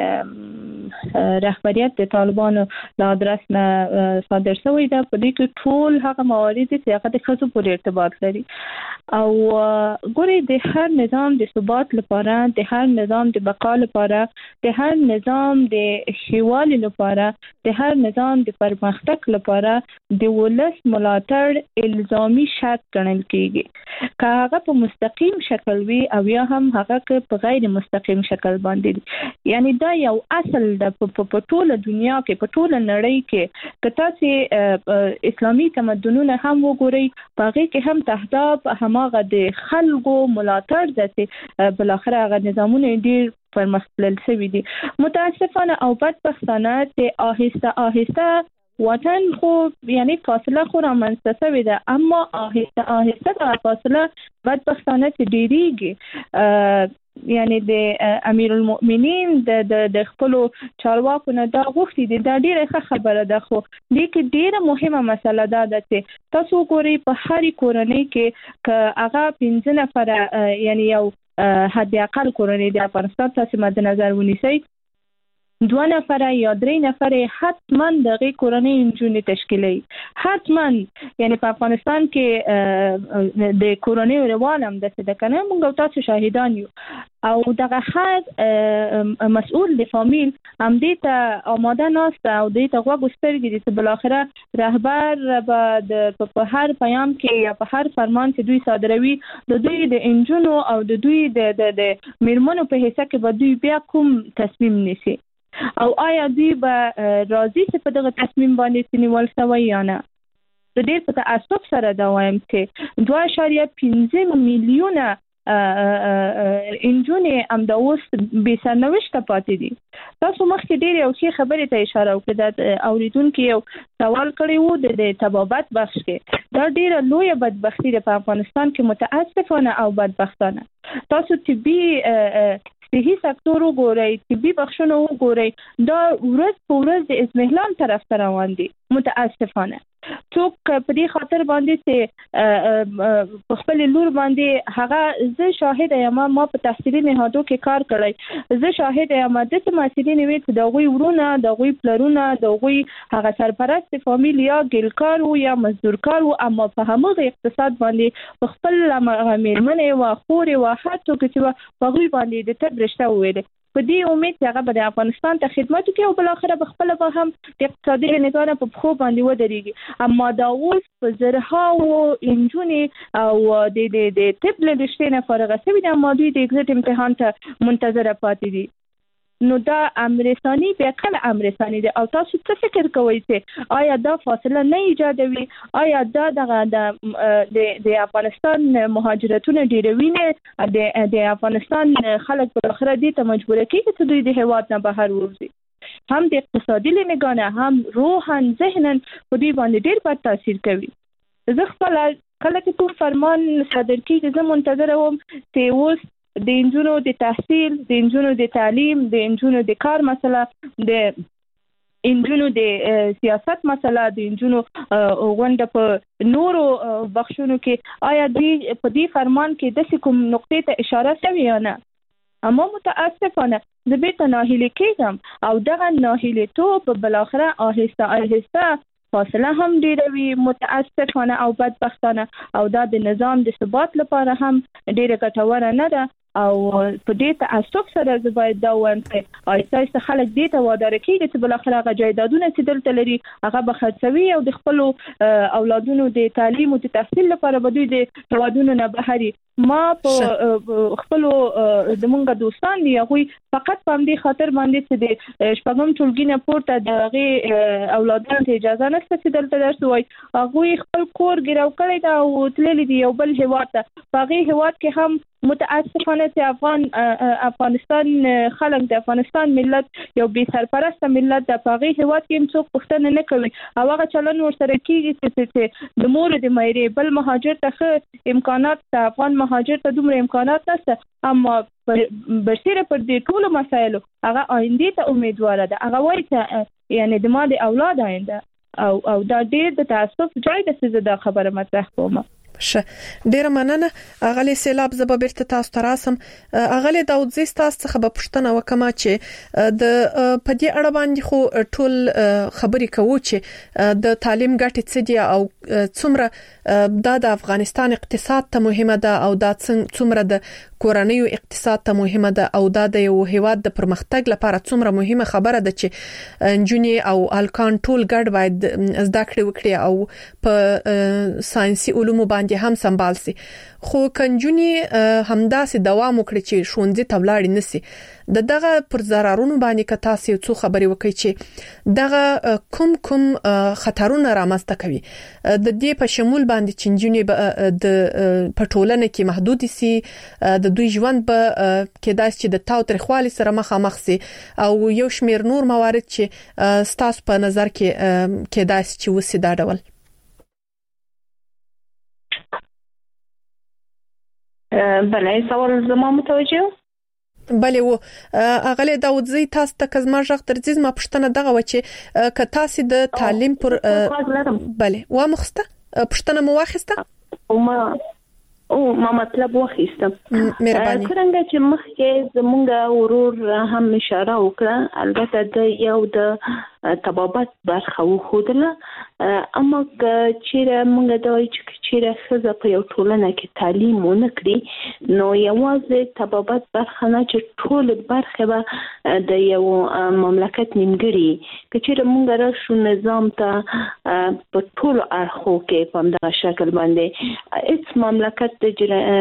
O: رهبریت د طالبانو له ادرس نه صادر شوی دا په دې کې ټول هغه موارد چې هغه د خصوص پورې ارتباط لري او ګوري د هر نظام د ثبات لپاره د هر نظام د بقا لپاره د هر نظام د هیوالي لپاره د هر نظام د پرمختګ لپاره د ولس ملاتړ الزامي شرط ګڼل کیږي که هغه په مستقیم شکل وي او یا هم هغه په غیر مستقیم شکل باندې یعنی دا یو اصل د په ټوله دنیا کې په ټوله نړۍ کې کته چې اسلامي تمدنونه هم وګوري پاره کې هم تهداب هماغه د خلکو ملاتړ دته بل اخر هغه نظامونه ډیر پرمختلل شوی دي متاسفانه او بدبختانه چې آهسته آهسته وطن خو یعنی فاصله خو رامنځته شوې ده اما آهسته آهسته دا فاصله بدبختانه چې ډیریږي یعنی د امیر المؤمنین د خپل چارواکو نه دا غوښتي دي دا ډیره ښه خبره ده خو دې کې ډیره مهمه مسله ده چې تاسو ګورئ په هر کورنۍ کې ک هغه 15 نفر یعنی یو حد اقل کورنۍ د افغانستان تاسو مد نظر ونیسئ 2 نفر یا 3 نفر حتما دغه کورنۍ انجونې تشکیلي حتما یعنی په افغانستان کې د کورنۍ روان هم د څه د کنه موږ تاسو شاهدان یو او دغه هر مسؤل د فامیل هم دې ته آماده ناست او دې ته غوښتل دي چې بل اخره رهبر په هر پیام کې یا په هر فرمان چې دوی صادروي د دوی د انجونو او د دوی د میرمنو په حصہ کې به دوی بیا کوم تصمیم نیسي او آیا دوی به راضي چې په دغه تصمیم باندې نیول شوی یا نه د دې په تاسف سره دا وایم چې 2.15 میلیونه انجونې هم د اوس به سرنوشت پاتې دي تاسو مخکې ډېر یو څه خبرې ته اشاره وکړه د اوریدونکو یو سوال کړی وو د تبابت بخش کې دا ډېر لوی بدبختی ده په افغانستان کې متاسفانه او بدبختانه تاسو طبي صحي سکتور وګورئ طبي بخښونه وګورئ دا ورځ په ورځ د ازمهلان طرف ته روان دي متاسفانه څوک په دې خاطر باندې چې په خپل لور باندې هغه زه شاهد یم ما په تحصیلي نهادو کې کار کړی زه شاهد یم د مسلې نیوي چې د غوي ورونه د غوي پلرونه د غوي هغه سرپرست فامیلیا ګلکار او یا مزدورکار او اما په همغه اقتصاد باندې په خپل میرمنې او خور او حتی چې په غوي باندې د تبرشته وېل په دې امید چې هغه به افغانستان ته خدمت وکړي او بل اخره به خپل به هم د اقتصادي نظام په خو باندې ودرېږي اما دا اوس په زرها او انجونې او د طب له رشتې نه فارغ شوي دي اما دوی د ایگزیټ امتحان ته منتظر پاتې دي نو دا امرستاني بیا کله امرستاني دي او تاسو څه فکر کوئ چې آیا دا فاصله نه ایجادوي آیا دا د افغانستان مهاجرتونه ډیروي نه د افغانستان خلک په اخر دي ته مجبور کیږي چې دوی د هیواد نه بهر وځي هم د اقتصادي لنګانه هم روحاً ذهناً په دې باندې ډیر بد تاثیر کوي زه خپل کله چې کوم فرمان صادر کیږي زه منتظر وم چې اوس د انجونو د تحصیل د انجونو د تعلیم د انجونو د کار مسله د انجونو د سیاست مسله د انجونو غونډه په نورو بخښونو کې آیا دوی په دې فرمان کې د کوم نقطې ته اشاره شوی یا نه اما متاسفانه زه به ناهیلي کېږم او دغه ناهیلي توپ بل اخره آهسته آهسته فاصله هم ډیروي متاسفانه او بدبختانه او دا د نظام د ثبات لپاره هم ډیره ګټوره نه ده او په دې تاسف سره زه باید دا وایم چې آیسته خلک دې ته وادار کیږي چې بل اخر هغه جایدادونه چې دلته لري هغه به خرڅوي او د خپل اولادونو د تعلیم او د تحصیل لپاره به دوی د هوادونو نه بهري ما په خپل د مونږ دوستان دی هغه فقط په دې خاطر باندې چې د شپږم ټولګي نه پورته دغه اولادانو ته اجازه نشته چې دلته درس وای هغه خپل کور ګراو کړی دا او تللی دی یو بل هیواد ته په هیواد کې هم متاسفانه چې افغانستان خلک د افغانستان ملت یو بي سرپرسته ملت د پاغي هیواد کې څوک پښتنه نه کوي او هغه چلن ورسره کیږي چې د مور د مېرې بل مهاجر ته امکانات د افغان مهاجر ته دومره امکانات نشته اما برسیره پر دې ټول مسایلو هغه آینده ته امیدوار ده هغه وایي چې یعنی د ما د اولاد آینده او دا ډېر د تاسف ځای د څه د خبره مطرح کوم.
H: ډیره مننه اغلی سیلاب زب بیرته تاسو ته راسم. اغلی داود زی تاسو څخه به پښتنه وکما چې د پدې اړه باندې خو ټول خبرې کوو چې د تعلیم ګټې څه دي او څومره د افغانستان اقتصاد ته مهمه ده او دا څومره د کورنیو اقتصاد ته مهمه ده او دا د یو هیواد د پرمختګ لپاره څومره مهمه خبره ده چې انجونی او الکان ټول ګډ باید زده کړې وکړي او په ساينسي علومو باندې هم سمبال سي. خو کنجونی همداسې دوام وکړي چې شونځي تبلاړي نسی دغه پر ضررونو باندې کتا سي څو خبرې وکړي چې دغه کوم خطرونه رامنځته کوي د دې په شمول باندې چې انجونی د پټولنه کې محدود سي د دوی ژوند به کېدای چې د تاو ترخوالي سره مخامخ سي او یو شمیر نور موارد چې ستاسو په نظر کې کېدای چې وسی دا ډول.
J: بله سوال زما متوجه
H: بله و اغلی داود زی تاسو ته کزما ژغ درځي ما پښتنه دغه و چې ک تاسو د تعلیم پر بله و مخسته پښتنه مو واخسته
J: او ما مطلب واخیستم.
H: مهرباني.
J: څنګه چې مخکې زمونږ ورور هم اشاره وکړه البته د یو د تبابت برخه وخودله اما چې موږ د وایي چې چې خزه په یو ټولنه کې تعلیم ونکړي نو یوازې تبابت برخه نه چې ټول برخه به د یو مملکت نیمګړي چې موږ راشو نظام ته په ټول اړخو کې په دغه شکل باندې هیڅ مملکت د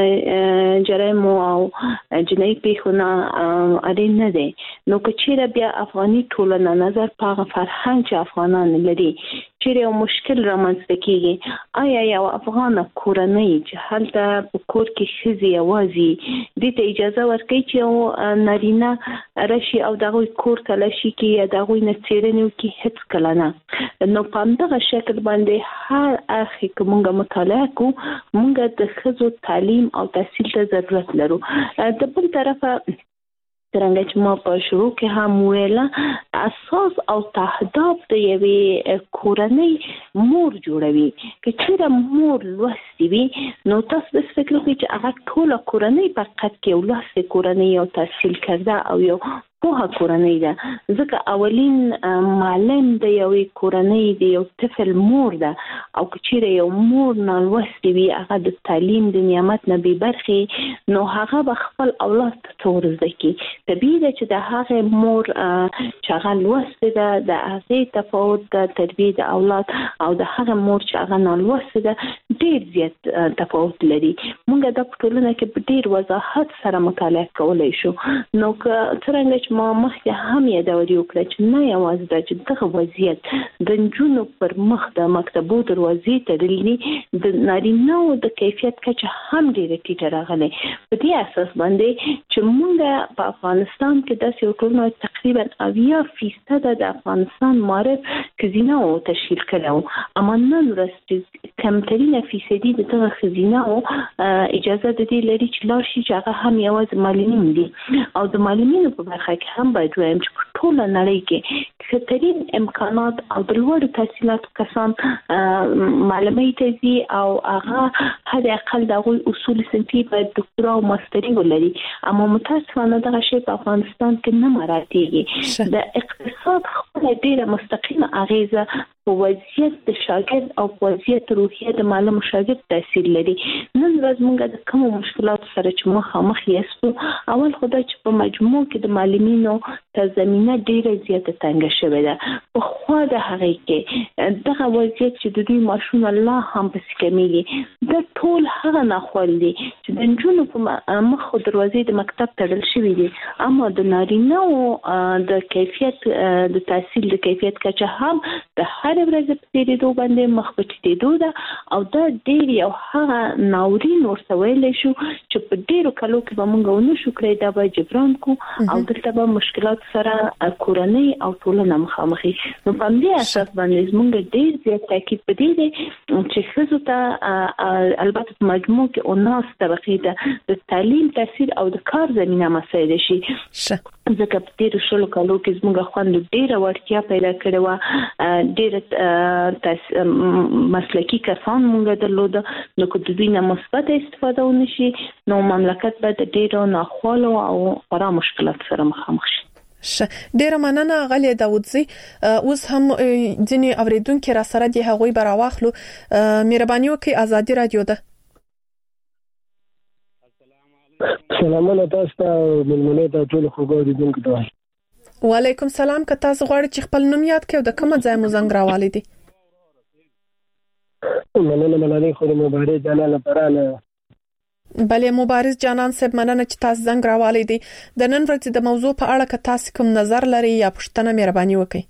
J: جرایم او جنایي پیښونه اړین نه دي نو چې بیا افغاني ټولنه نظر په فرهنګ چې افغانان لري چې یو مشکل رامنځته کیږي آیا یو افغان کورنۍ چې هلته په کور کې خزي اوازي د ته اجازه ورکړي چې نارینه راشي او دغه کور ته لشي کې یا دغه نڅیرنیو کې هیڅ کله نه نو په دغه شکل باندې هر اخی کومه مطالعه کو موږ د خزو تعلیم او تحصیل ته ضرورت لرو. د بل طرفه څنګه چې ما په شروع کې هم ویله اساس او تهداب د یوې کورنۍ مور جوړوي چې مور لوستي وي نو تاسو د فکر کوئ چې هغه ټول کورنۍ په قد کې ولسته کورنۍ او تحصیل کرده او یو په کورنۍ ده ځکه اولین معلم د یوې کورنۍ د یو طفل مور ده او چې یو مور نه لوستي وي هغه د تعلیم د نعمت نه به برخي نو هغه به خپل اولاد ته ورزده کی طبیعي ده چې د هغه مور چې هغه لوستي ده د هغه تفاوت د تربیه د اولاد او د هغه مور چې هغه نه لوستي ده ډیر زیات تفاوت لري. موږ د ټولنې کې په ډیر وضاحت سره مطالعه کولای شو نو څنګه ما مخکې هم یادوري وکړه چې نه یوازې دا چې دغه وضعیت د نجونو پر مخ د مکتبو دروازې تړلې د نارینه‌و د کیفیت کچه هم ډېره ټیټه راغلې په دې اساس باندې چې موږ په افغانستان کې داسې یو ټولنه تقریبا 80% د افغانستان معارف خزینه او تشکیل کړو اما نن ورځ کمترینه فیصدي دغه خزینه او اجازه د دې لري چې لاړ شي چې هغه هم یوازې معلمین دي او د معلمینو په برخه کې هم باید وایم چې په ټوله نړۍ کې ښه امکانات او د لوړو تحصیلاتو کسان معلمۍ ته ځي او هغه حد اقل د هغوی اصول صنفي باید دکتورا او ماستري ولري اما متاسفانه دغه شی په افغانستان کې نه مراعاتېږي. د اقتصاد خپله ډېره مستقیمه اغیزه په وضعیت د شاګرد او په وضعیت روحیه د معلم شاګرد تاثیر لري. نن ورځ موږ د کوم مشکلات سره چې مخامخ یاستو اول خدای چې په مجموع کې د معلمینو ته زمينه ډیره زیاته تنګه شوې ده په خوا د هغه کې دغه وضعیت چې د دوی ماشون الله هم پس کمیږي د ټول هغه ناخوال دي چې د نجونو په مخ دروازې د مکتب تړل شوې دي اما د نارینه‌و د کیفیت د تحصیل د کیفیت کچه هم د هر ورځ په دې دوه باندې مخ پټېدو ده او دا ډېر یو هغه ناورین ورته ویلی شو چې په ډېرو کلو کې به موږ ونه شو کړی دا به جبران کو او دلته به مشکلات سره کورنۍ او ټولنه مخامخي نو په دې اساس باندې موږ ډېر زیات تاکید پدې دي چې ښځو ته البته په مجموع کې او ناس طبقې ته د تعلیم تاثیر او د کار زمينه مسایل شي ځکه په تیر شلو کالو کې زموږ خوند ډیره ورتیا پیدا کړې و ډیره مسلکی کسان موږ درلود نو که د دوی نه مثبت استفاده ونشي نو مملکت به د ډیرو ناخوالو او خورا مشکلات سره مخامخ شي.
H: ډیره مننه غلې داوودزی. اوس هم ځینې اوریدونکو را سره دی هغوی براواخلو. مهرباني وکړئ ازادي رادیو ده.
S: سلامونه تاسو ته ملمنه ته ټول خوګوریدونکو ته.
H: وعلیکم سلام. که تاسو غواړئ چې خپل نوم یاد کړئ د کومه ځای مو زنګ راوالي دي؟
S: مننه ملالۍ خو مبارک جانان پرانه.
H: بله مبارز جانان صاحب مننه چې تاسو زنګ راوالي دي. د نن ورځې د موضوع په اړه که تاسو کوم نظر لرئ یا پوښتنه مهرباني وکړئ.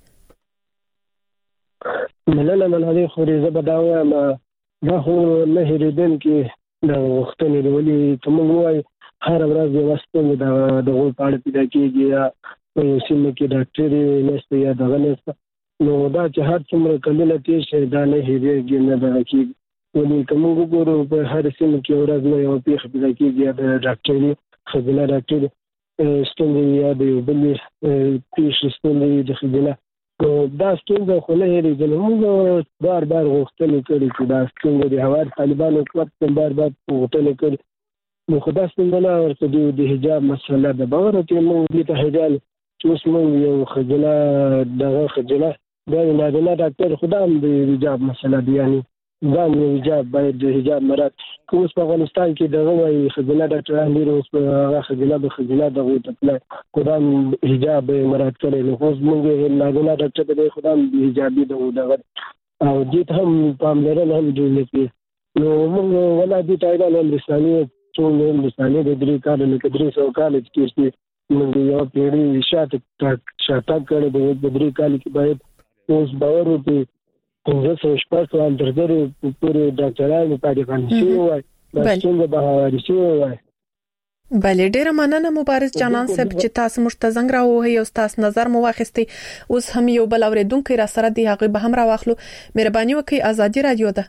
S: مننه ملالۍ خو زه به دا وایم دا خو نه هېرېدونکي د وختونو دی ولې ته موږ وایو هر ورځ یوه ستونزه د هغو په اړه پیدا کېږي یا په یو سیمه کې ډاکټر نشته یا دغه نشته نو دا چې هر څومره کلونه تېر شي دا نه هېرېږي نه دغه کېږي ولې که موږ وګورو په هر سیمه کې یو ورځ نه یوه پېښه پیدا کېږي یا د ډاکټري ښځینه ډاکټري ستونزې یا د یو بلې پېښې ستونزې د ښځینه نو دا ستونزه خو نه هېرېږي نو موږ بار بار غوښتنې کړې چې دا ستونزه د هوار طالبانو حکومت بار بار غوښتنې کړې نو خو دا ستونزه نه ورته د حجاب مسله ده باور وکړئ موږ دې ته حجاب چې اوس موږ یو ښځینه دغه ښځینه بیا د نارینه ډاکټر خو دا هم د حجاب مسله ده یعنې دا هم یو حجاب باید د حجاب مراعات که اوس په افغانستان کې دغه وایي ښځینه ډاکټران ډېر اوس په هغه ښځینه به ښځینه دغو ته تللی خو دا هم حجاب به یې مراعات کړی نو اوس موږ نارینه ډاکټر ته دی خو دا هم حجابي دغو دغه او دې ته هم پاملرنه هم ډېر نه کوي نو موږ ولا دې ته ایران هندوستاني څو هندوستاني د 3 کاله لکه 300 کاله چې تېر شي موږ یوه پیړۍ شاتګ کړی د 3 کاله کې باید اوس باور وکړي 500 اندرګري پورې ډاکټرانو پاتې شوي وای دا څنګه به هواري شوي وای.
H: بله ډیره مننه مبارز جانان صاحب چې تاسو موږ ته زنګ راووهئ او تاسو نظر مو واخیستئ. اوس هم یو بل اوریدونکی را سره دی هغه به هم راواخلو. مهرباني وکړئ ازادي رادیو ده.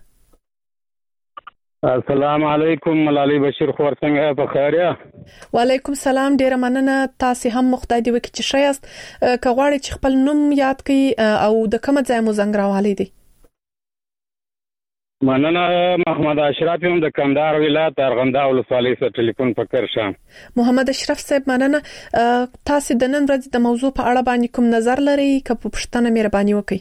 T: السلام علیکم ملالۍ بشیر خور څنګه په خیر یا؟
H: وعلیکم سلام ډیره مننه تاسو هم مخدای دی وکړي چې شایست که غواړئ چې خپل نوم یاد کړئ او د کومه ځای مو زنګ راوالي دی؟
T: مننه محمد اشرف یم د کندهار ولایت ارغنداو ولسوالۍ څخه ټلیفون پکړ شم.
H: محمد اشرف صاحب مننه تاسو د نن ورځې د موضوع په اړه باندې کوم نظر لرئ که په پښتنه مهرباني وکړئ؟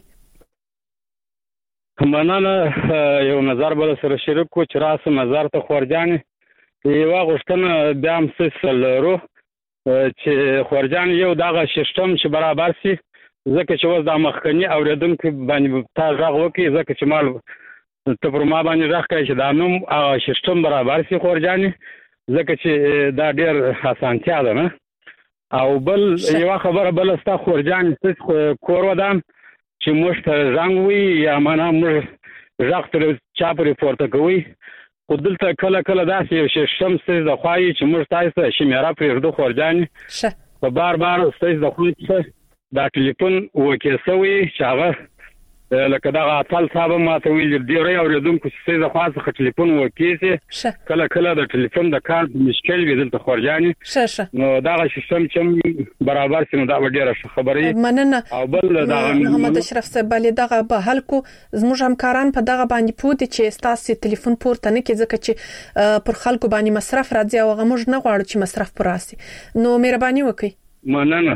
T: مننه یو نظر بل سره شریک کو چې راس نظر ته خورجان یو غوښتنه بیا هم سلرو چې خورجان یو دغه سیستم چې برابر شي ځکه چې اوس د مخکنی اوریدونکو باندې تاسو راغ وکي ځکه چې مال ته پر ما باندې راخی چې دا نوم سیستم برابر شي خورجان ځکه چې دا ډیر اسانتیا ده نه او بل یو خبره بل ستا خورجان کور ودان چې موږ ته زنګ وي یا معنا موږ ځاګ تر چا پرې پورته کوي خو دلته کله کله داسې یو سیستم څه د خوایي چې موږ تاسو شمیره پرېږدو خورجان په بار بار ستاسو د خو دا ټلیفون وکړسوي چې هغه لکه دا اتل صاحب ما ته ویل دی ری اوریدونکو چې د خاص ټلیفون وکړي کله کله د ټلیفون د کار مشکل وي دلته خورجان نو دا سیستم چې برابر شنو دا ډیره خبرې
H: مننه
T: او بل دا
H: محمد اشرف صاحب بل دغه به حل کو زموږ همکاران په دغه باندې پوه دي چې تاسو ټلیفون پورته نه کې ځکه چې پر خلکو باندې مصرف راځي او هغه موږ نه غواړو چې مصرف پر راسي نو مهرباني وکړئ.
T: مننه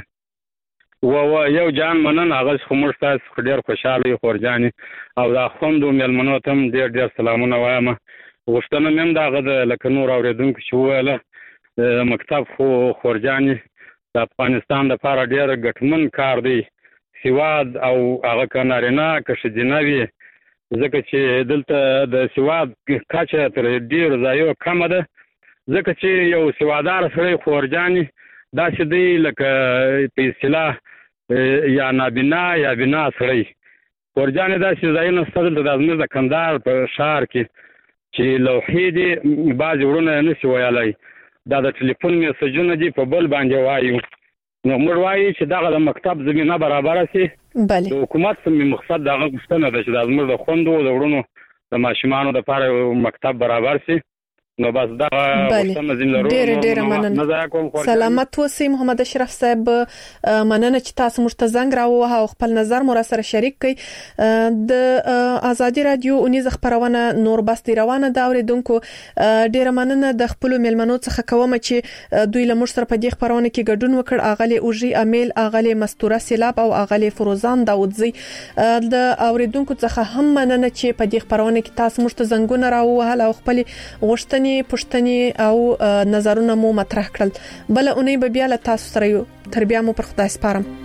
T: یو جان مننه هغه خمر تاسو ډیر خوشاله یو خورجان او دا خوندو ملمنو ته ډیر سلامونه وایم غوښتنه مې دغه لکه نور اوریدونکو چې ویله مکتب خو خورجان د افغانستان لپاره ډیر ګټمن کار دی سواد او هغه کنارینه کښدینوي ځکه چې دلته د سواد کچه تر ډیر ځایو کم ده ځکه چې یو سوادار سره خورجان دا چې دی لکه په اصطلاح یا نابینا یا بینا سړی خورجان دا چې ځایونه ستل د ازمیر د کندهار په شهر کې چې لوحې دي بعضې ورونه نشي ویلی دا د ټلیفون میسجونه دي په بل باندې وایو نو موږ وایو چې دغه د مکتب زمینه برابره شي د حکومت مقصد دغه غوښتنه ده چې د ازمیر د خوندو د ورونو د ماشومانو لپاره مکتب برابر شي نو بس دا وختونه زملرو
H: ډېر مننه. سلامت اوسئ محمد اشرف صاحب. مننه چې تاسو موږ ته زنګ راووهه او خپل نظر مو را سره شریک کړئ. د ازادي رادیو اونیز خبرونه نور بس روانه ده اوریدونکو. ډېر مننه د خپل ملمنو څخه کوم چې دوی له موږ سره په دې خبرونه کې ګډون وکړ. اغلی اوجي امیل، اغلی مستوره سیلاب او اغلی فروزان داودزی. د اوریدونکو څخه هم مننه چې په دې خبرونه کې تاسو موږ ته زنګونه راووهل او خپل غوښتنې پښتنې او نظرونه مو مطرح کړل. بل اونۍ به بیا له تاسو سره یو. تر بیا مو پر خدای سپارم.